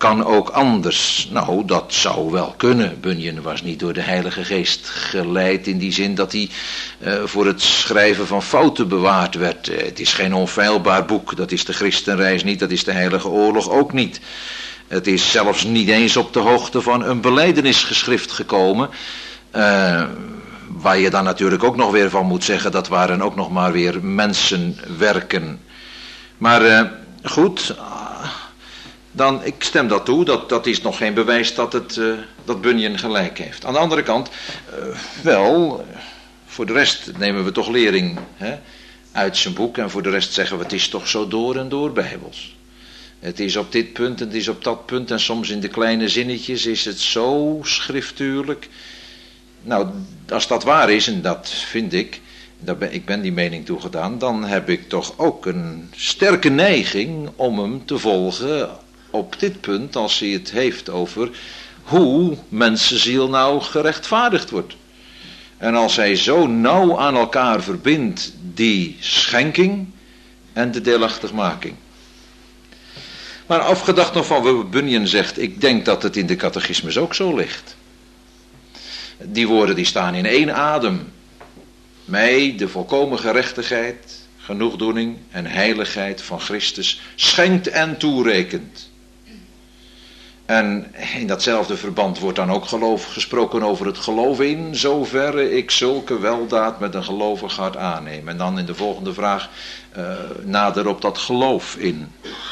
kan ook anders. Nou, dat zou wel kunnen. Bunyan was niet door de Heilige Geest geleid in die zin dat hij uh, voor het schrijven van fouten bewaard werd. Uh, het is geen onfeilbaar boek. Dat is de Christenreis niet, dat is de Heilige Oorlog ook niet. Het is zelfs niet eens op de hoogte van een belijdenisgeschrift gekomen. Uh, waar je dan natuurlijk ook nog weer van moet zeggen, dat waren ook nog maar weer mensenwerken. Maar uh, goed, dan, ik stem dat toe, dat, dat is nog geen bewijs dat, het, uh, dat Bunyan gelijk heeft. Aan de andere kant, uh, wel, voor de rest nemen we toch lering hè, uit zijn boek en voor de rest zeggen we het is toch zo door en door bijbels. Het is op dit punt en het is op dat punt en soms in de kleine zinnetjes is het zo schriftuurlijk. Nou, als dat waar is, en dat vind ik, dat ben, ik ben die mening toegedaan, dan heb ik toch ook een sterke neiging om hem te volgen op dit punt als hij het heeft over hoe mensenziel nou gerechtvaardigd wordt. En als hij zo nauw aan elkaar verbindt die schenking en de deelachtigmaking. Maar afgedacht nog van wat Bunyan zegt, ik denk dat het in de catechismus ook zo ligt. Die woorden die staan in één adem. Mij de volkomen gerechtigheid, genoegdoening en heiligheid van Christus schenkt en toerekent. En in datzelfde verband wordt dan ook geloof gesproken over het geloof in, zoverre ik zulke weldaad met een gelovig hart aanneem. En dan in de volgende vraag uh, nader op dat geloof in.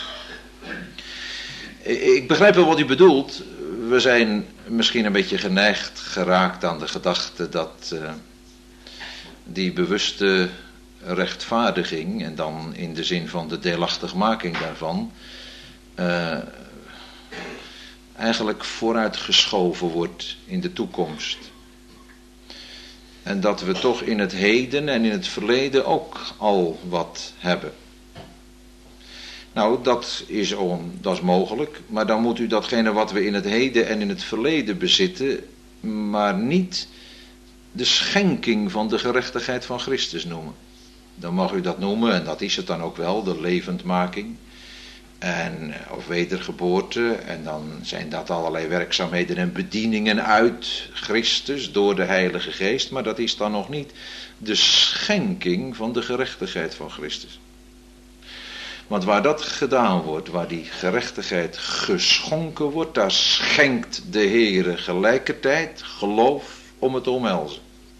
Ik begrijp wel wat u bedoelt. We zijn misschien een beetje geneigd geraakt aan de gedachte dat uh, die bewuste rechtvaardiging, en dan in de zin van de deelachtigmaking daarvan, uh, eigenlijk vooruitgeschoven wordt in de toekomst. En dat we toch in het heden en in het verleden ook al wat hebben. Nou, dat is, on, dat is mogelijk, maar dan moet u datgene wat we in het heden en in het verleden bezitten, maar niet de schenking van de gerechtigheid van Christus noemen. Dan mag u dat noemen, en dat is het dan ook wel, de levendmaking, en, of wedergeboorte, en dan zijn dat allerlei werkzaamheden en bedieningen uit Christus door de Heilige Geest, maar dat is dan nog niet de schenking van de gerechtigheid van Christus. Want waar dat gedaan wordt, waar die gerechtigheid geschonken wordt, daar schenkt de Heere gelijkertijd geloof om het te omhelzen.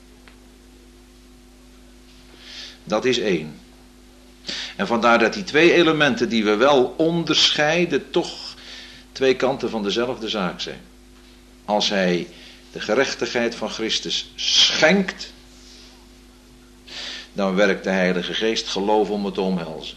Dat is één. En vandaar dat die twee elementen die we wel onderscheiden, toch twee kanten van dezelfde zaak zijn. Als hij de gerechtigheid van Christus schenkt, dan werkt de Heilige Geest geloof om het te omhelzen.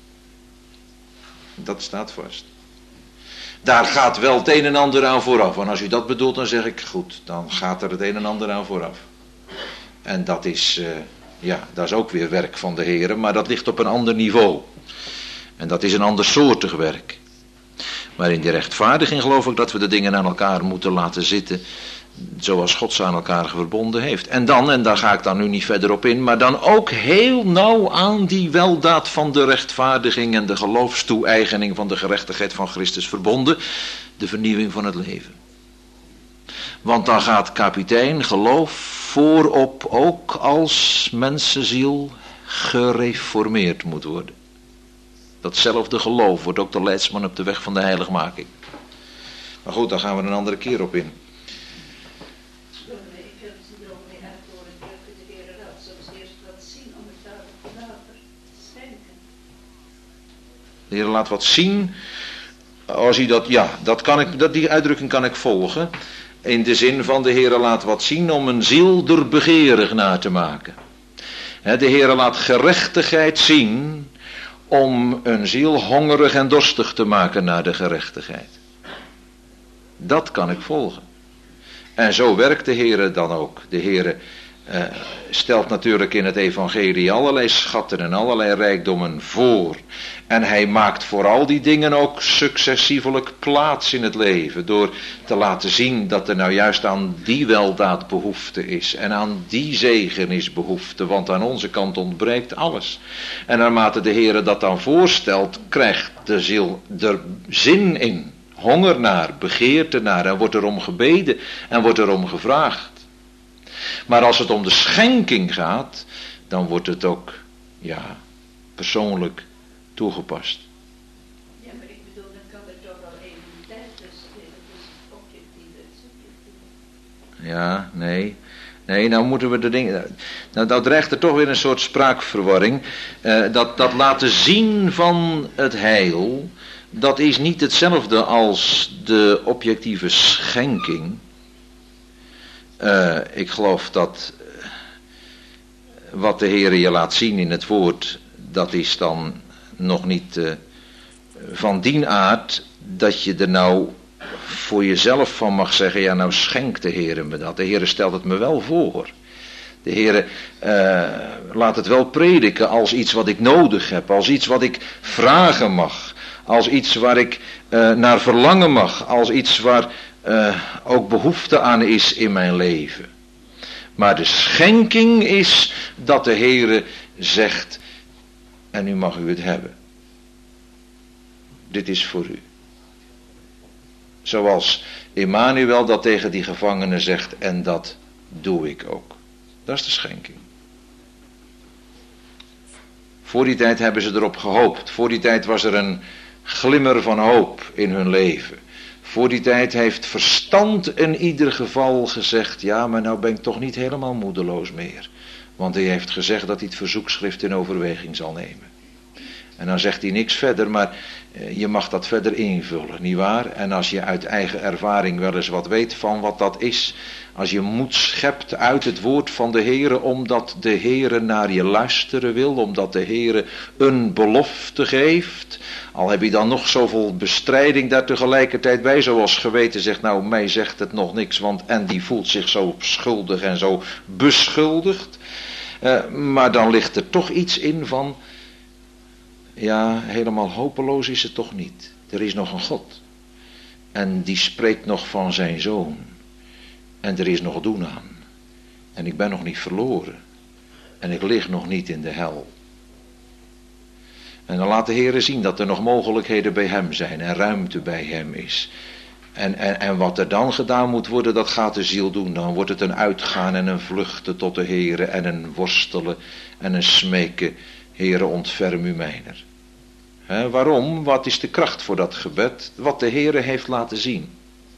Dat staat vast. Daar gaat wel het een en ander aan vooraf. En als u dat bedoelt, dan zeg ik goed. Dan gaat er het een en ander aan vooraf. En dat is, uh, ja, dat is ook weer werk van de Heere. Maar dat ligt op een ander niveau. En dat is een andersoortig werk. Maar in die rechtvaardiging geloof ik dat we de dingen aan elkaar moeten laten zitten. Zoals God ze aan elkaar verbonden heeft. En dan, en daar ga ik dan nu niet verder op in, maar dan ook heel nauw aan die weldaad van de rechtvaardiging en de geloofstoe-eigening van de gerechtigheid van Christus verbonden, de vernieuwing van het leven. Want dan gaat kapitein geloof voorop ook als mensenziel gereformeerd moet worden. Datzelfde geloof wordt ook de leidsman op de weg van de heiligmaking. Maar goed, daar gaan we een andere keer op in. De Heer laat wat zien. Als hij dat, ja, dat kan ik, dat, die uitdrukking kan ik volgen. In de zin van de Heer laat wat zien om een ziel er begeerig naar te maken. De Heer laat gerechtigheid zien om een ziel hongerig en dorstig te maken naar de gerechtigheid. Dat kan ik volgen. En zo werkt de Heer dan ook. De Heer uh, stelt natuurlijk in het evangelie allerlei schatten en allerlei rijkdommen voor. En hij maakt voor al die dingen ook successievelijk plaats in het leven. Door te laten zien dat er nou juist aan die weldaad behoefte is. En aan die zegen is behoefte. Want aan onze kant ontbreekt alles. En naarmate de Heer dat dan voorstelt, krijgt de ziel er zin in. honger naar, begeerte naar en wordt erom gebeden en wordt erom gevraagd. Maar als het om de schenking gaat, dan wordt het ook, ja, persoonlijk toegepast. Ja, maar ik bedoel, dan kan er toch wel even tijd tussen zitten, tussen het objectieve en het subjectieve. Ja, nee. Nee, nou moeten we de dingen... Nou, dat dreigt er toch weer een soort spraakverwarring. Uh, dat, dat laten zien van het heil, dat is niet hetzelfde als de objectieve schenking. Uh, ik geloof dat uh, wat de Heere je laat zien in het woord, dat is dan nog niet uh, van die aard dat je er nou voor jezelf van mag zeggen, ja nou schenkt de Heere me dat. De Heere stelt het me wel voor. De Heere uh, laat het wel prediken als iets wat ik nodig heb, als iets wat ik vragen mag, als iets waar ik uh, naar verlangen mag, als iets waar uh, ook behoefte aan is in mijn leven. Maar de schenking is dat de Heere zegt, en nu mag u het hebben. Dit is voor u. Zoals Emmanuel dat tegen die gevangenen zegt, en dat doe ik ook. Dat is de schenking. Voor die tijd hebben ze erop gehoopt. Voor die tijd was er een glimmer van hoop in hun leven. Voor die tijd heeft verstand in ieder geval gezegd, ja, maar nou ben ik toch niet helemaal moedeloos meer. Want hij heeft gezegd dat hij het verzoekschrift in overweging zal nemen. En dan zegt hij niks verder, maar je mag dat verder invullen, nietwaar? En als je uit eigen ervaring wel eens wat weet van wat dat is, als je moed schept uit het woord van de Heere, omdat de Heere naar je luisteren wil, omdat de Heere een belofte geeft, al heb je dan nog zoveel bestrijding daar tegelijkertijd bij, zoals geweten zegt, nou mij zegt het nog niks, want en die voelt zich zo schuldig en zo beschuldigd, uh, maar dan ligt er toch iets in van, ja, helemaal hopeloos is het toch niet. Er is nog een God. En die spreekt nog van zijn zoon. En er is nog doen aan. En ik ben nog niet verloren. En ik lig nog niet in de hel. En dan laat de Heere zien dat er nog mogelijkheden bij hem zijn. En ruimte bij hem is. En, en, en wat er dan gedaan moet worden, dat gaat de ziel doen. Dan wordt het een uitgaan en een vluchten tot de Heere. En een worstelen en een smeken. Heere, ontferm u mijner. He, waarom? Wat is de kracht voor dat gebed? Wat de Heere heeft laten zien.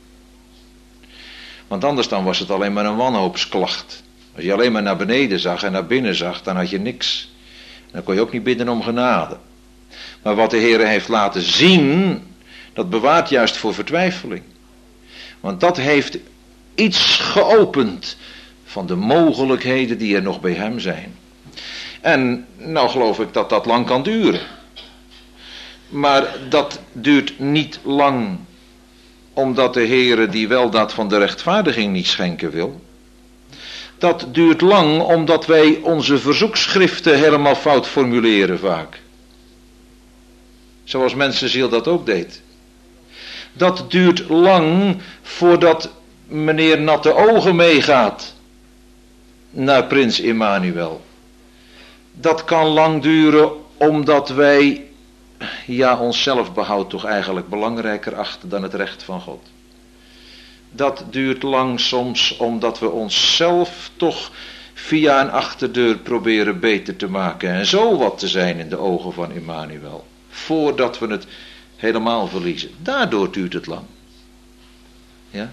Want anders dan was het alleen maar een wanhoopsklacht. Als je alleen maar naar beneden zag en naar binnen zag, dan had je niks. Dan kon je ook niet bidden om genade. Maar wat de Heere heeft laten zien, dat bewaart juist voor vertwijfeling. Want dat heeft iets geopend van de mogelijkheden die er nog bij hem zijn. En nou geloof ik dat dat lang kan duren. Maar dat duurt niet lang, omdat de Heere die weldaad van de rechtvaardiging niet schenken wil. Dat duurt lang, omdat wij onze verzoekschriften helemaal fout formuleren vaak. Zoals mensenziel dat ook deed. Dat duurt lang voordat meneer Natte Ogen meegaat naar prins Emmanuel. Dat kan lang duren omdat wij, ja, onszelf behoud toch eigenlijk belangrijker achten dan het recht van God. Dat duurt lang soms omdat we onszelf toch via een achterdeur proberen beter te maken en zo wat te zijn in de ogen van Emmanuel. Voordat we het helemaal verliezen. Daardoor duurt het lang. Ja?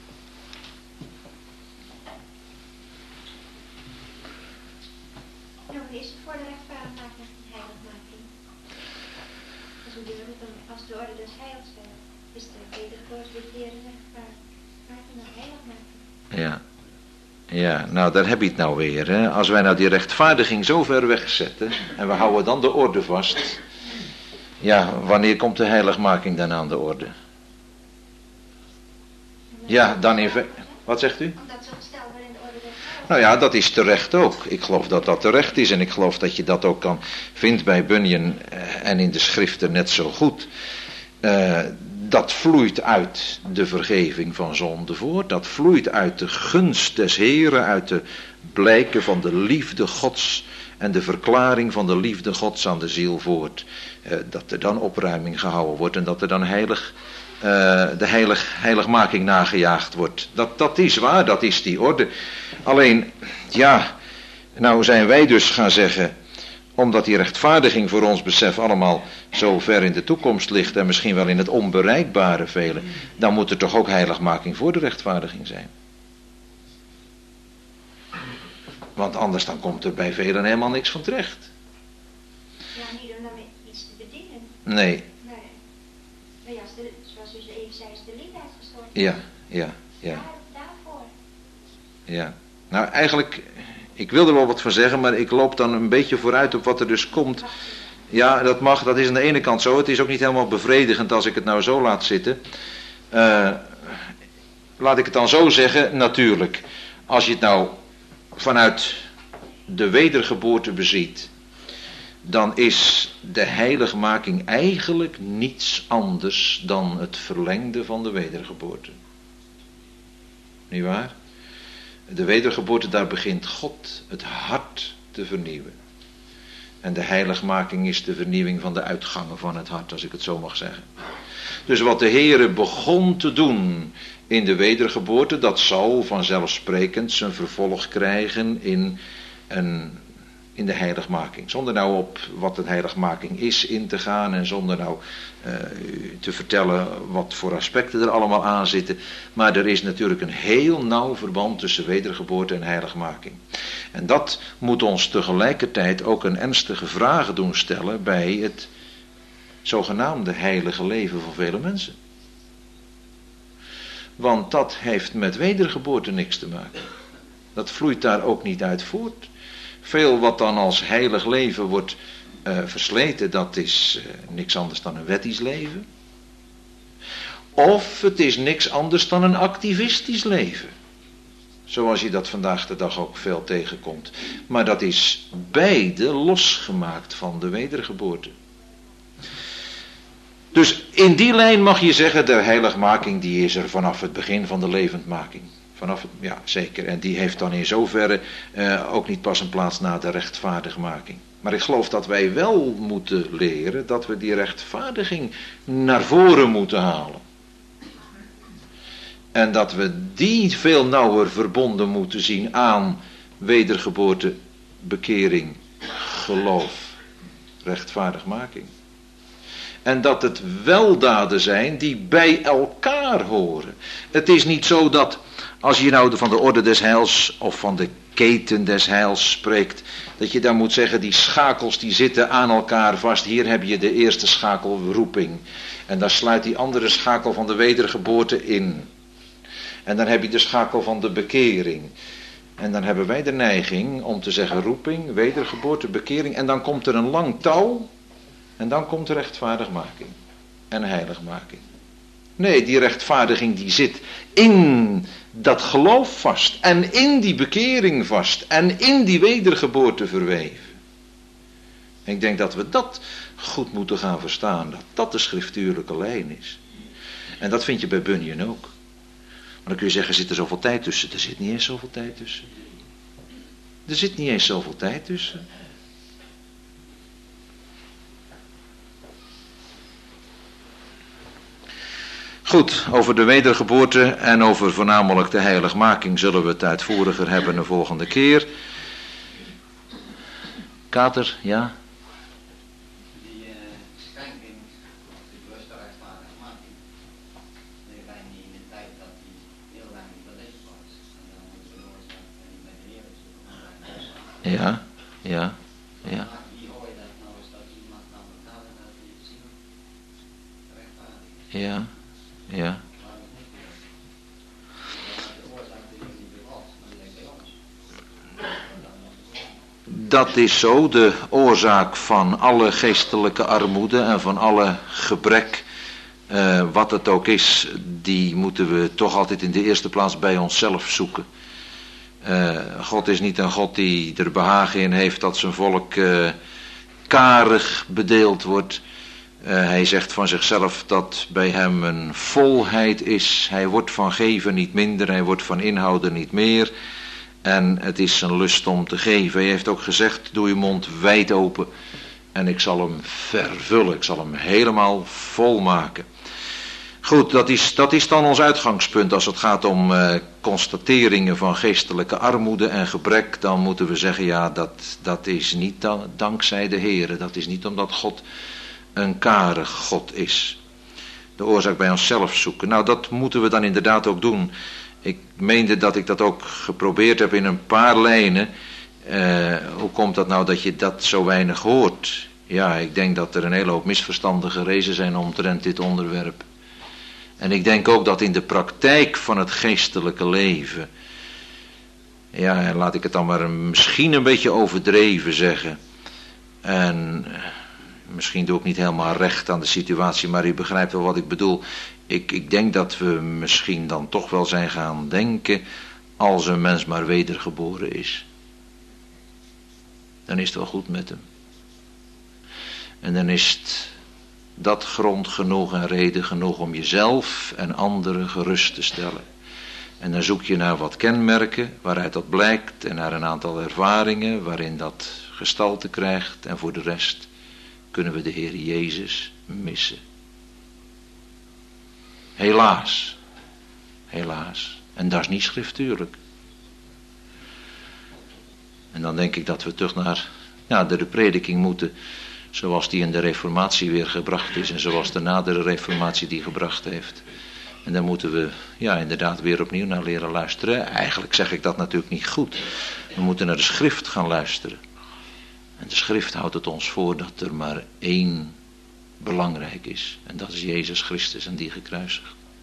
Is het voor de rechtvaardigmaking en heiligmaking? Als we doen het dan als de orde des heils zijn, is de wedergekozen de Heer rechtvaardigmaking en heiligmaking. Ja. Ja, nou daar heb je het nou weer. Hè? Als wij nou die rechtvaardiging zo ver wegzetten en we houden dan de orde vast. Ja, wanneer komt de heiligmaking dan aan de orde? Ja, dan in... Wat zegt u? Omdat zo gesteld wordt in de orde des heils. Nou ja, dat is terecht ook. Ik geloof dat dat terecht is en ik geloof dat je dat ook kan vindt bij Bunyan en in de schriften net zo goed. Uh, dat vloeit uit de vergeving van zonde voort. Dat vloeit uit de gunst des Heren, uit de blijken van de liefde Gods en de verklaring van de liefde Gods aan de ziel voort. Uh, dat er dan opruiming gehouden wordt en dat er dan heilig uh, de heilig, heiligmaking nagejaagd wordt. Dat, dat is waar, dat is die orde. Alleen, ja, nou zijn wij dus gaan zeggen, omdat die rechtvaardiging voor ons besef allemaal zo ver in de toekomst ligt en misschien wel in het onbereikbare velen, dan moet er toch ook heiligmaking voor de rechtvaardiging zijn. Want anders dan komt er bij velen helemaal niks van terecht. Ja, niet om daarmee iets te bedienen. Nee. Nee. Maar ja, de, zoals u even zei, is de lied uitgestort. Ja, ja, ja. Daar, daarvoor. Ja. Nou, eigenlijk, ik wil er wel wat van zeggen, maar ik loop dan een beetje vooruit op wat er dus komt. Ja, dat mag, dat is aan de ene kant zo. Het is ook niet helemaal bevredigend als ik het nou zo laat zitten. Uh, laat ik het dan zo zeggen, natuurlijk. Als je het nou vanuit de wedergeboorte beziet, dan is de heiligmaking eigenlijk niets anders dan het verlengde van de wedergeboorte. Niet waar? De wedergeboorte, daar begint God het hart te vernieuwen. En de heiligmaking is de vernieuwing van de uitgangen van het hart, als ik het zo mag zeggen. Dus wat de Heere begon te doen in de wedergeboorte, dat zal vanzelfsprekend zijn vervolg krijgen in, een, in de heiligmaking. Zonder nou op wat de heiligmaking is in te gaan en zonder nou uh, te vertellen wat voor aspecten er allemaal aan zitten. Maar er is natuurlijk een heel nauw verband tussen wedergeboorte en heiligmaking. En dat moet ons tegelijkertijd ook een ernstige vraag doen stellen bij het zogenaamde heilige leven van vele mensen. Want dat heeft met wedergeboorte niks te maken. Dat vloeit daar ook niet uit voort. Veel wat dan als heilig leven wordt uh, versleten, dat is uh, niks anders dan een wettisch leven. Of het is niks anders dan een activistisch leven. Zoals je dat vandaag de dag ook veel tegenkomt. Maar dat is beide losgemaakt van de wedergeboorte. Dus in die lijn mag je zeggen, de heiligmaking die is er vanaf het begin van de levendmaking. Vanaf het, ja, zeker. En die heeft dan in zoverre uh, ook niet pas een plaats na de rechtvaardigmaking. Maar ik geloof dat wij wel moeten leren dat we die rechtvaardiging naar voren moeten halen. En dat we die veel nauwer verbonden moeten zien aan wedergeboorte, bekering, geloof, rechtvaardigmaking. En dat het weldaden zijn die bij elkaar horen. Het is niet zo dat als je nou van de orde des heils of van de keten des heils spreekt, dat je dan moet zeggen die schakels die zitten aan elkaar vast. Hier heb je de eerste schakel roeping. En daar sluit die andere schakel van de wedergeboorte in. En dan heb je de schakel van de bekering. En dan hebben wij de neiging om te zeggen roeping, wedergeboorte, bekering. En dan komt er een lang touw. En dan komt de rechtvaardigmaking. En heiligmaking. Nee, die rechtvaardiging die zit in dat geloof vast. En in die bekering vast. En in die wedergeboorte verweven. En ik denk dat we dat goed moeten gaan verstaan. Dat dat de schriftuurlijke lijn is. En dat vind je bij Bunyan ook. Maar dan kun je zeggen, zit er zoveel tijd tussen? Er zit niet eens zoveel tijd tussen. Er zit niet eens zoveel tijd tussen. Goed, over de wedergeboorte en over voornamelijk de heiligmaking zullen we het uitvoeriger hebben de volgende keer. Kater, ja? Die uh, schenking, die bewuste rechtvaardigmaking, die zijn niet in de tijd dat die heel lang niet belicht was. En dan moeten we nooit zeggen, en ik ben de Heer, dus ik Ja, ja, ja. Wie hoor je dat nou eens dat iemand nou vertellen dat hij het ziet rechtvaardig is? Ja, ja. Dat is zo, de oorzaak van alle geestelijke armoede en van alle gebrek, uh, wat het ook is, die moeten we toch altijd in de eerste plaats bij onszelf zoeken. Uh, God is niet een God die er behagen in heeft dat zijn volk uh, karig bedeeld wordt. Uh, hij zegt van zichzelf dat bij hem een volheid is. Hij wordt van geven niet minder, hij wordt van inhouden niet meer. En het is zijn lust om te geven. Hij heeft ook gezegd, doe je mond wijd open en ik zal hem vervullen. Ik zal hem helemaal volmaken. Goed, dat is, dat is dan ons uitgangspunt. Als het gaat om uh, constateringen van geestelijke armoede en gebrek, dan moeten we zeggen, ja, dat, dat is niet dan, dankzij de Heere. Dat is niet omdat God een karig God is. De oorzaak bij onszelf zoeken. Nou, dat moeten we dan inderdaad ook doen. Ik meende dat ik dat ook geprobeerd heb in een paar lijnen. Uh, hoe komt dat nou dat je dat zo weinig hoort? Ja, ik denk dat er een hele hoop misverstanden gerezen zijn omtrent dit onderwerp. En ik denk ook dat in de praktijk van het geestelijke leven, ja, laat ik het dan maar misschien een beetje overdreven zeggen. En misschien doe ik niet helemaal recht aan de situatie, maar u begrijpt wel wat ik bedoel. Ik, ik denk dat we misschien dan toch wel zijn gaan denken, als een mens maar wedergeboren is, dan is het wel goed met hem. En dan is het dat grond genoeg en reden genoeg om jezelf en anderen gerust te stellen. En dan zoek je naar wat kenmerken waaruit dat blijkt en naar een aantal ervaringen waarin dat gestalte krijgt. En voor de rest kunnen we de Heer Jezus missen. Helaas. Helaas. En dat is niet schriftuurlijk. En dan denk ik dat we terug naar ja, de prediking moeten, zoals die in de reformatie weer gebracht is en zoals de nadere reformatie die gebracht heeft. En daar moeten we ja inderdaad weer opnieuw naar leren luisteren. Eigenlijk zeg ik dat natuurlijk niet goed. We moeten naar de schrift gaan luisteren. En de schrift houdt het ons voor dat er maar één belangrijk is. En dat is Jezus Christus en die gekruisigd.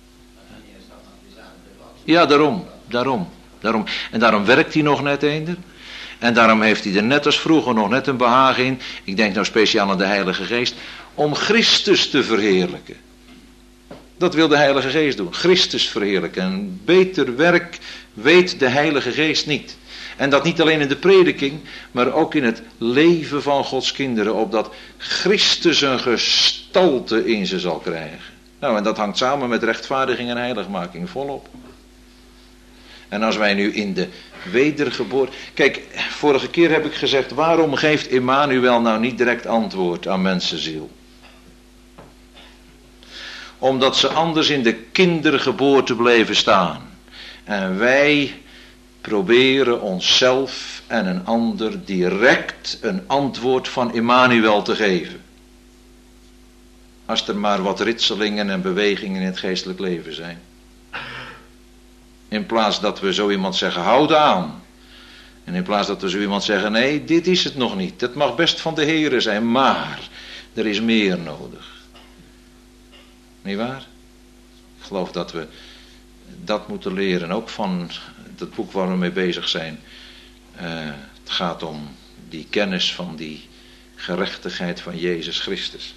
Ja, daarom, daarom, daarom. En daarom werkt hij nog net eender. En daarom heeft hij er net als vroeger nog net een behagen in. Ik denk nou speciaal aan de Heilige Geest. Om Christus te verheerlijken. Dat wil de Heilige Geest doen. Christus verheerlijken. En beter werk weet de Heilige Geest niet. En dat niet alleen in de prediking, maar ook in het leven van Gods kinderen. Opdat Christus een gestalte in ze zal krijgen. Nou, en dat hangt samen met rechtvaardiging en heiligmaking volop. En als wij nu in de wedergeboorte... Kijk, vorige keer heb ik gezegd, waarom geeft Immanuel nou niet direct antwoord aan mensenziel? Omdat ze anders in de kindergeboorte bleven staan. En wij proberen onszelf en een ander direct een antwoord van Immanuel te geven. Als er maar wat ritselingen en bewegingen in het geestelijk leven zijn. In plaats dat we zo iemand zeggen, houd aan. En in plaats dat we zo iemand zeggen, nee, dit is het nog niet. Het mag best van de Heere zijn, maar er is meer nodig. Niet waar? Ik geloof dat we dat moeten leren, ook van dat boek waar we mee bezig zijn. Uh, het gaat om die kennis van die gerechtigheid van Jezus Christus.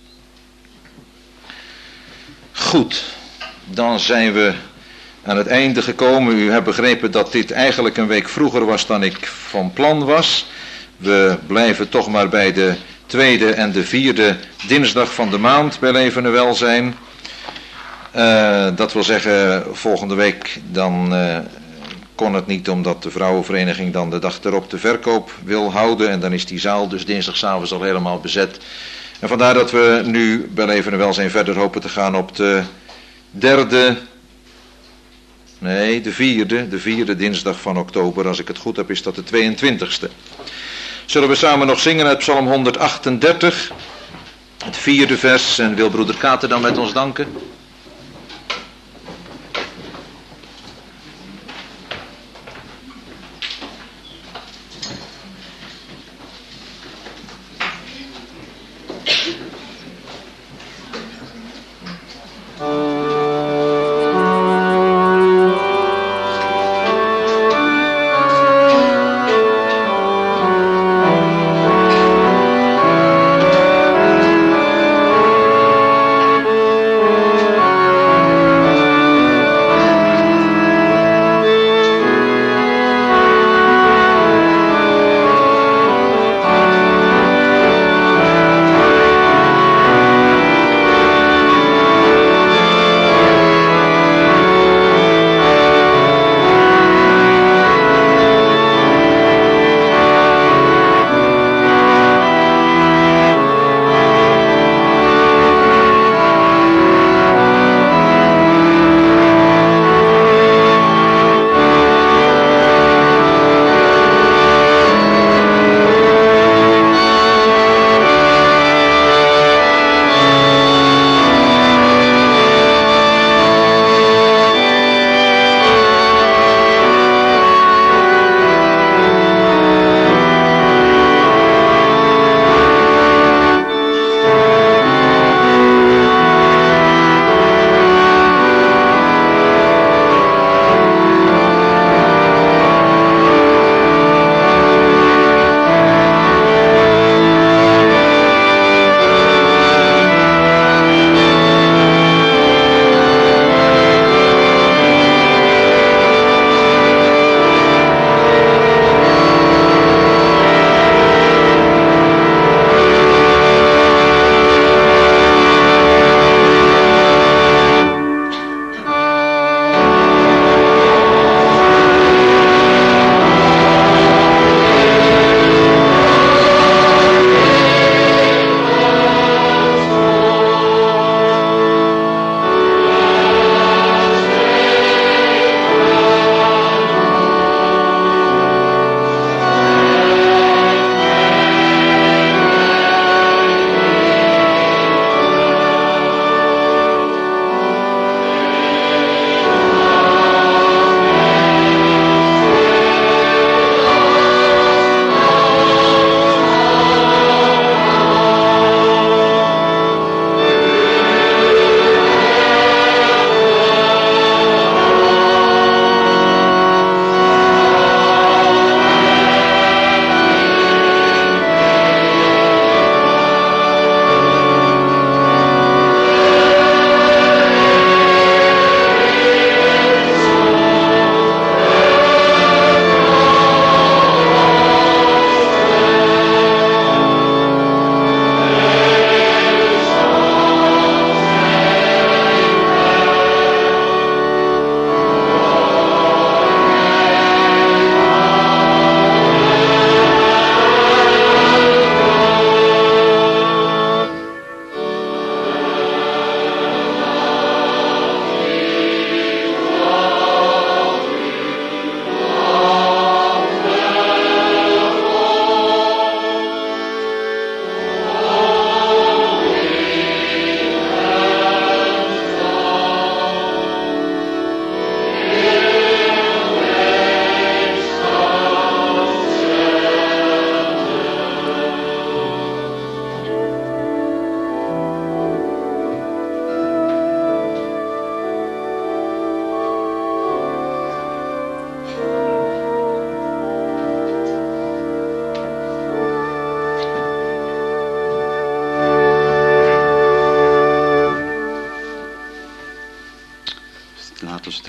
Goed, dan zijn we aan het einde gekomen. U hebt begrepen dat dit eigenlijk een week vroeger was dan ik van plan was. We blijven toch maar bij de tweede en de vierde dinsdag van de maand bij Leven en Welzijn. Uh, dat wil zeggen, volgende week dan uh, kon het niet omdat de vrouwenvereniging dan de dag erop de verkoop wil houden. En dan is die zaal dus dinsdagavond al helemaal bezet. En vandaar dat we nu bij Leven en Welzijn verder hopen te gaan op de derde... Nee, de vierde, de vierde dinsdag van oktober. Als ik het goed heb is dat de tweeëntwintigste. Zullen we samen nog zingen uit Psalm honderdachtendertig. Het vierde vers. En wil broeder Kater dan met ons danken? Oh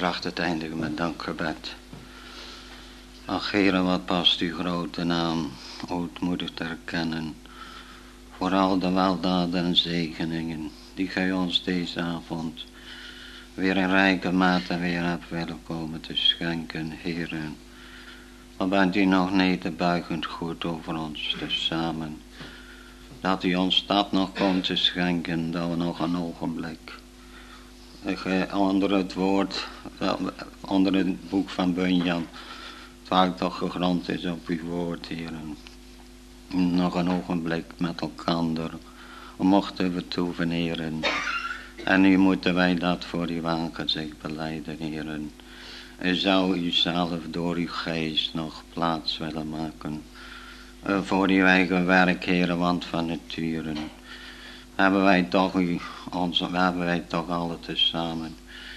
tracht het eindigen met dankgebed. Ach, Heere, wat past uw grote naam ootmoedig te erkennen. Voor al de weldaden en zegeningen die gij ons deze avond weer in rijke mate weer hebt willen komen te schenken, Heere. Wat bent u nog nederbuigend goed over ons tezamen. Dat u ons dat nog komt te schenken, dat we nog een ogenblik onder het woord, onder het boek van Bunyan, terwijl toch gegrond is op uw woord, Heer. Nog een ogenblik met elkander mochten we toeven, Heer. En nu moeten wij dat voor uw aangezicht belijden, Heer. U zou u zelf door uw geest nog plaats willen maken voor uw eigen werk, Heer, want van nature hebben wij toch u, ons, hebben wij toch alle tezamen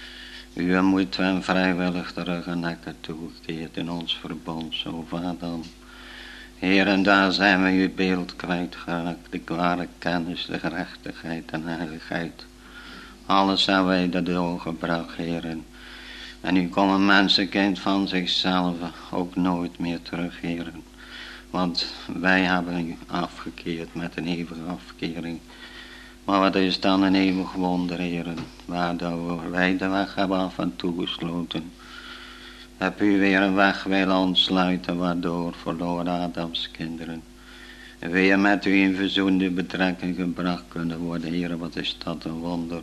u moeten en vrijwillig de rug en nekken toegekeerd in ons verbond, zo Vader. Heer, en daar zijn we uw beeld kwijtgeraakt, de ware kennis, de gerechtigheid en heiligheid. Alles hebben wij dat doorgebracht, Heer. En u komt een mensenkind van zichzelf ook nooit meer terug, Heer. Want wij hebben u afgekeerd met een eeuwige afkering. Maar wat is dan een eeuwig wonder, Heer, waardoor wij de weg hebben af en toegesloten. Heb u weer een weg willen ontsluiten, waardoor verloren Adams kinderen weer met u in verzoende betrekking gebracht kunnen worden, Heer. Wat is dat een wonder.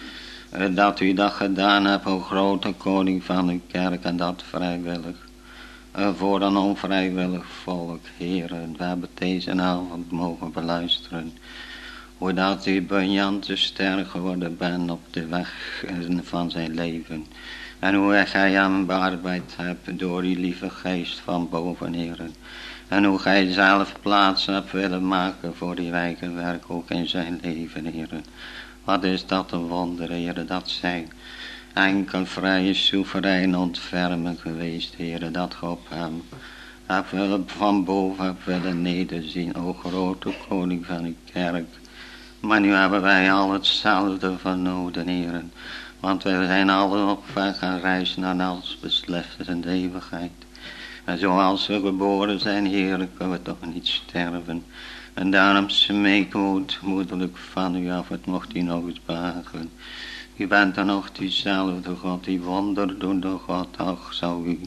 Dat u dat gedaan hebt, o grote koning van uw kerk, en dat vrijwillig. Voor een onvrijwillig volk, Heer. We hebben deze avond mogen beluisteren. Hoe dat u Bunyan te sterk geworden bent op de weg van zijn leven. En hoe gij hem bearbeid hebt door uw lieve geest van boven, Heer. En hoe gij zelf plaats hebt willen maken voor uw eigen werk ook in zijn leven, Heer. Wat is dat een wonder, Heer, dat zij enkel vrije, soeverein ontfermen geweest, Heer, dat ge op hem hebt willen, van boven hebt willen nederzien, o grote koning van uw kerk. Maar nu hebben wij al hetzelfde van noden, Heer, want wij zijn alle op weg gaan reizen naar alles beslissende eeuwigheid. En zoals we geboren zijn, Heer, kunnen we toch niet sterven. En daarom smeek moedelijk van u af, het mocht u nog eens behagen. U bent dan nog diezelfde God, die wonderdoende God. Ach, zou u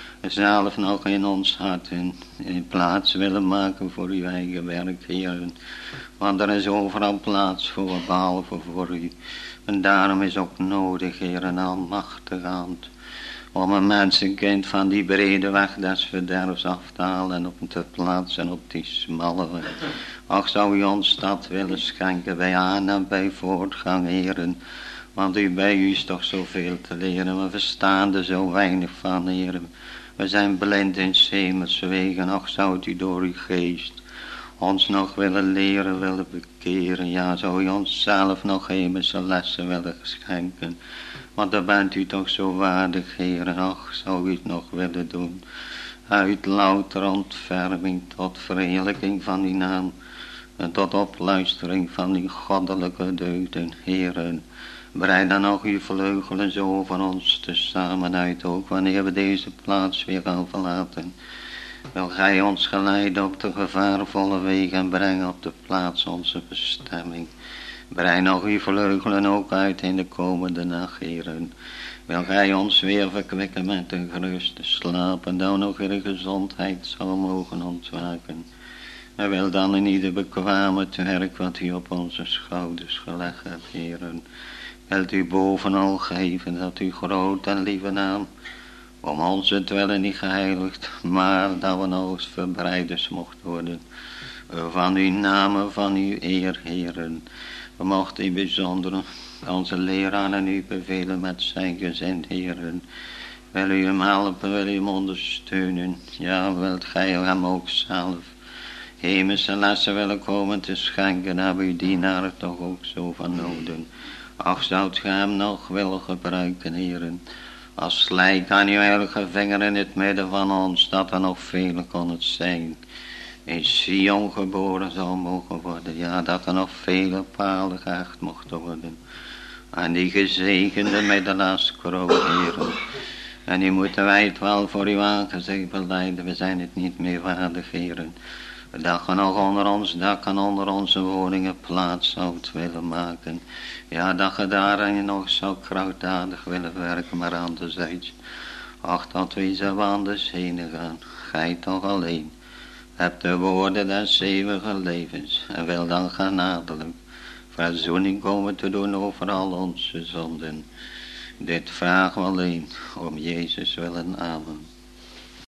zelf nog in ons hart in, in plaats willen maken voor uw eigen werk, Heer. Want er is overal plaats voor, behalve voor u. En daarom is ook nodig, Heer, een almachtige hand, om een mensenkind van die brede weg des verderfs af te halen en op te plaatsen op die smalle weg. Ach, zou u ons dat willen schenken bij aan en bij voortgang, Heeren. Want u, bij u is toch zoveel te leren. We verstaan er zo weinig van, Heeren. We zijn blind in hemelse wegen. Ach, zou u door uw geest ons nog willen leren, willen bekeren. Ja, zou u ons zelf nog hemelse lessen willen schenken. Want daar bent u toch zo waardig, Heer. Ach, zou u het nog willen doen. Uit louter ontferming tot verheerlijking van uw naam. En tot opluistering van uw goddelijke deugden, Heeren. Breid dan nog uw vleugelen zo van ons tezamen uit, ook wanneer we deze plaats weer gaan verlaten. Wil gij ons geleiden op de gevaarvolle wegen en brengen op de plaats onze bestemming. Breid nog uw vleugelen ook uit in de komende nacht, Heeren. Wil gij ons weer verkwikken met een geruste slaap en dan nog in gezondheid zal mogen ontwaken. En wil dan in ieder bekwame het werk wat u op onze schouders gelegd hebt, Heeren. Wilt u bovenal geven dat uw groot en lieve naam om ons het willen niet geheiligd, maar dat we nou eens verbreiders mocht worden van uw namen, van uw eer, Heeren. We mochten u bijzonder onze leraar en u bevelen met zijn gezin, Heeren. Wil u hem helpen, wil u hem ondersteunen. Ja, wilt gij hem ook zelf hemelse lessen willen komen te schenken, hebben uw dienaren toch ook zo van noden. Ach, zoudt gij hem nog willen gebruiken, Heeren. Als slijk aan uw heilige vinger in het midden van ons, dat er nog vele kon het zijn. In Sion geboren zou mogen worden, ja, dat er nog vele palen gehecht mochten worden. En die gezegende met de last kroon, heren. En nu moeten wij het wel voor uw aangezicht belijden. We zijn het niet meer waardig, heren. Dat je nog onder ons dak en onder onze woningen plaats zou willen maken. Ja, dat je daarin nog zo krachtdadig willen werken, maar anderzijds. Ach, dat we zo anders heen gaan. Gij toch alleen. Hebt de woorden des eeuwige levens. En wil dan genadelijk verzoening komen te doen over al onze zonden. Dit vragen we alleen om Jezus willen. Amen.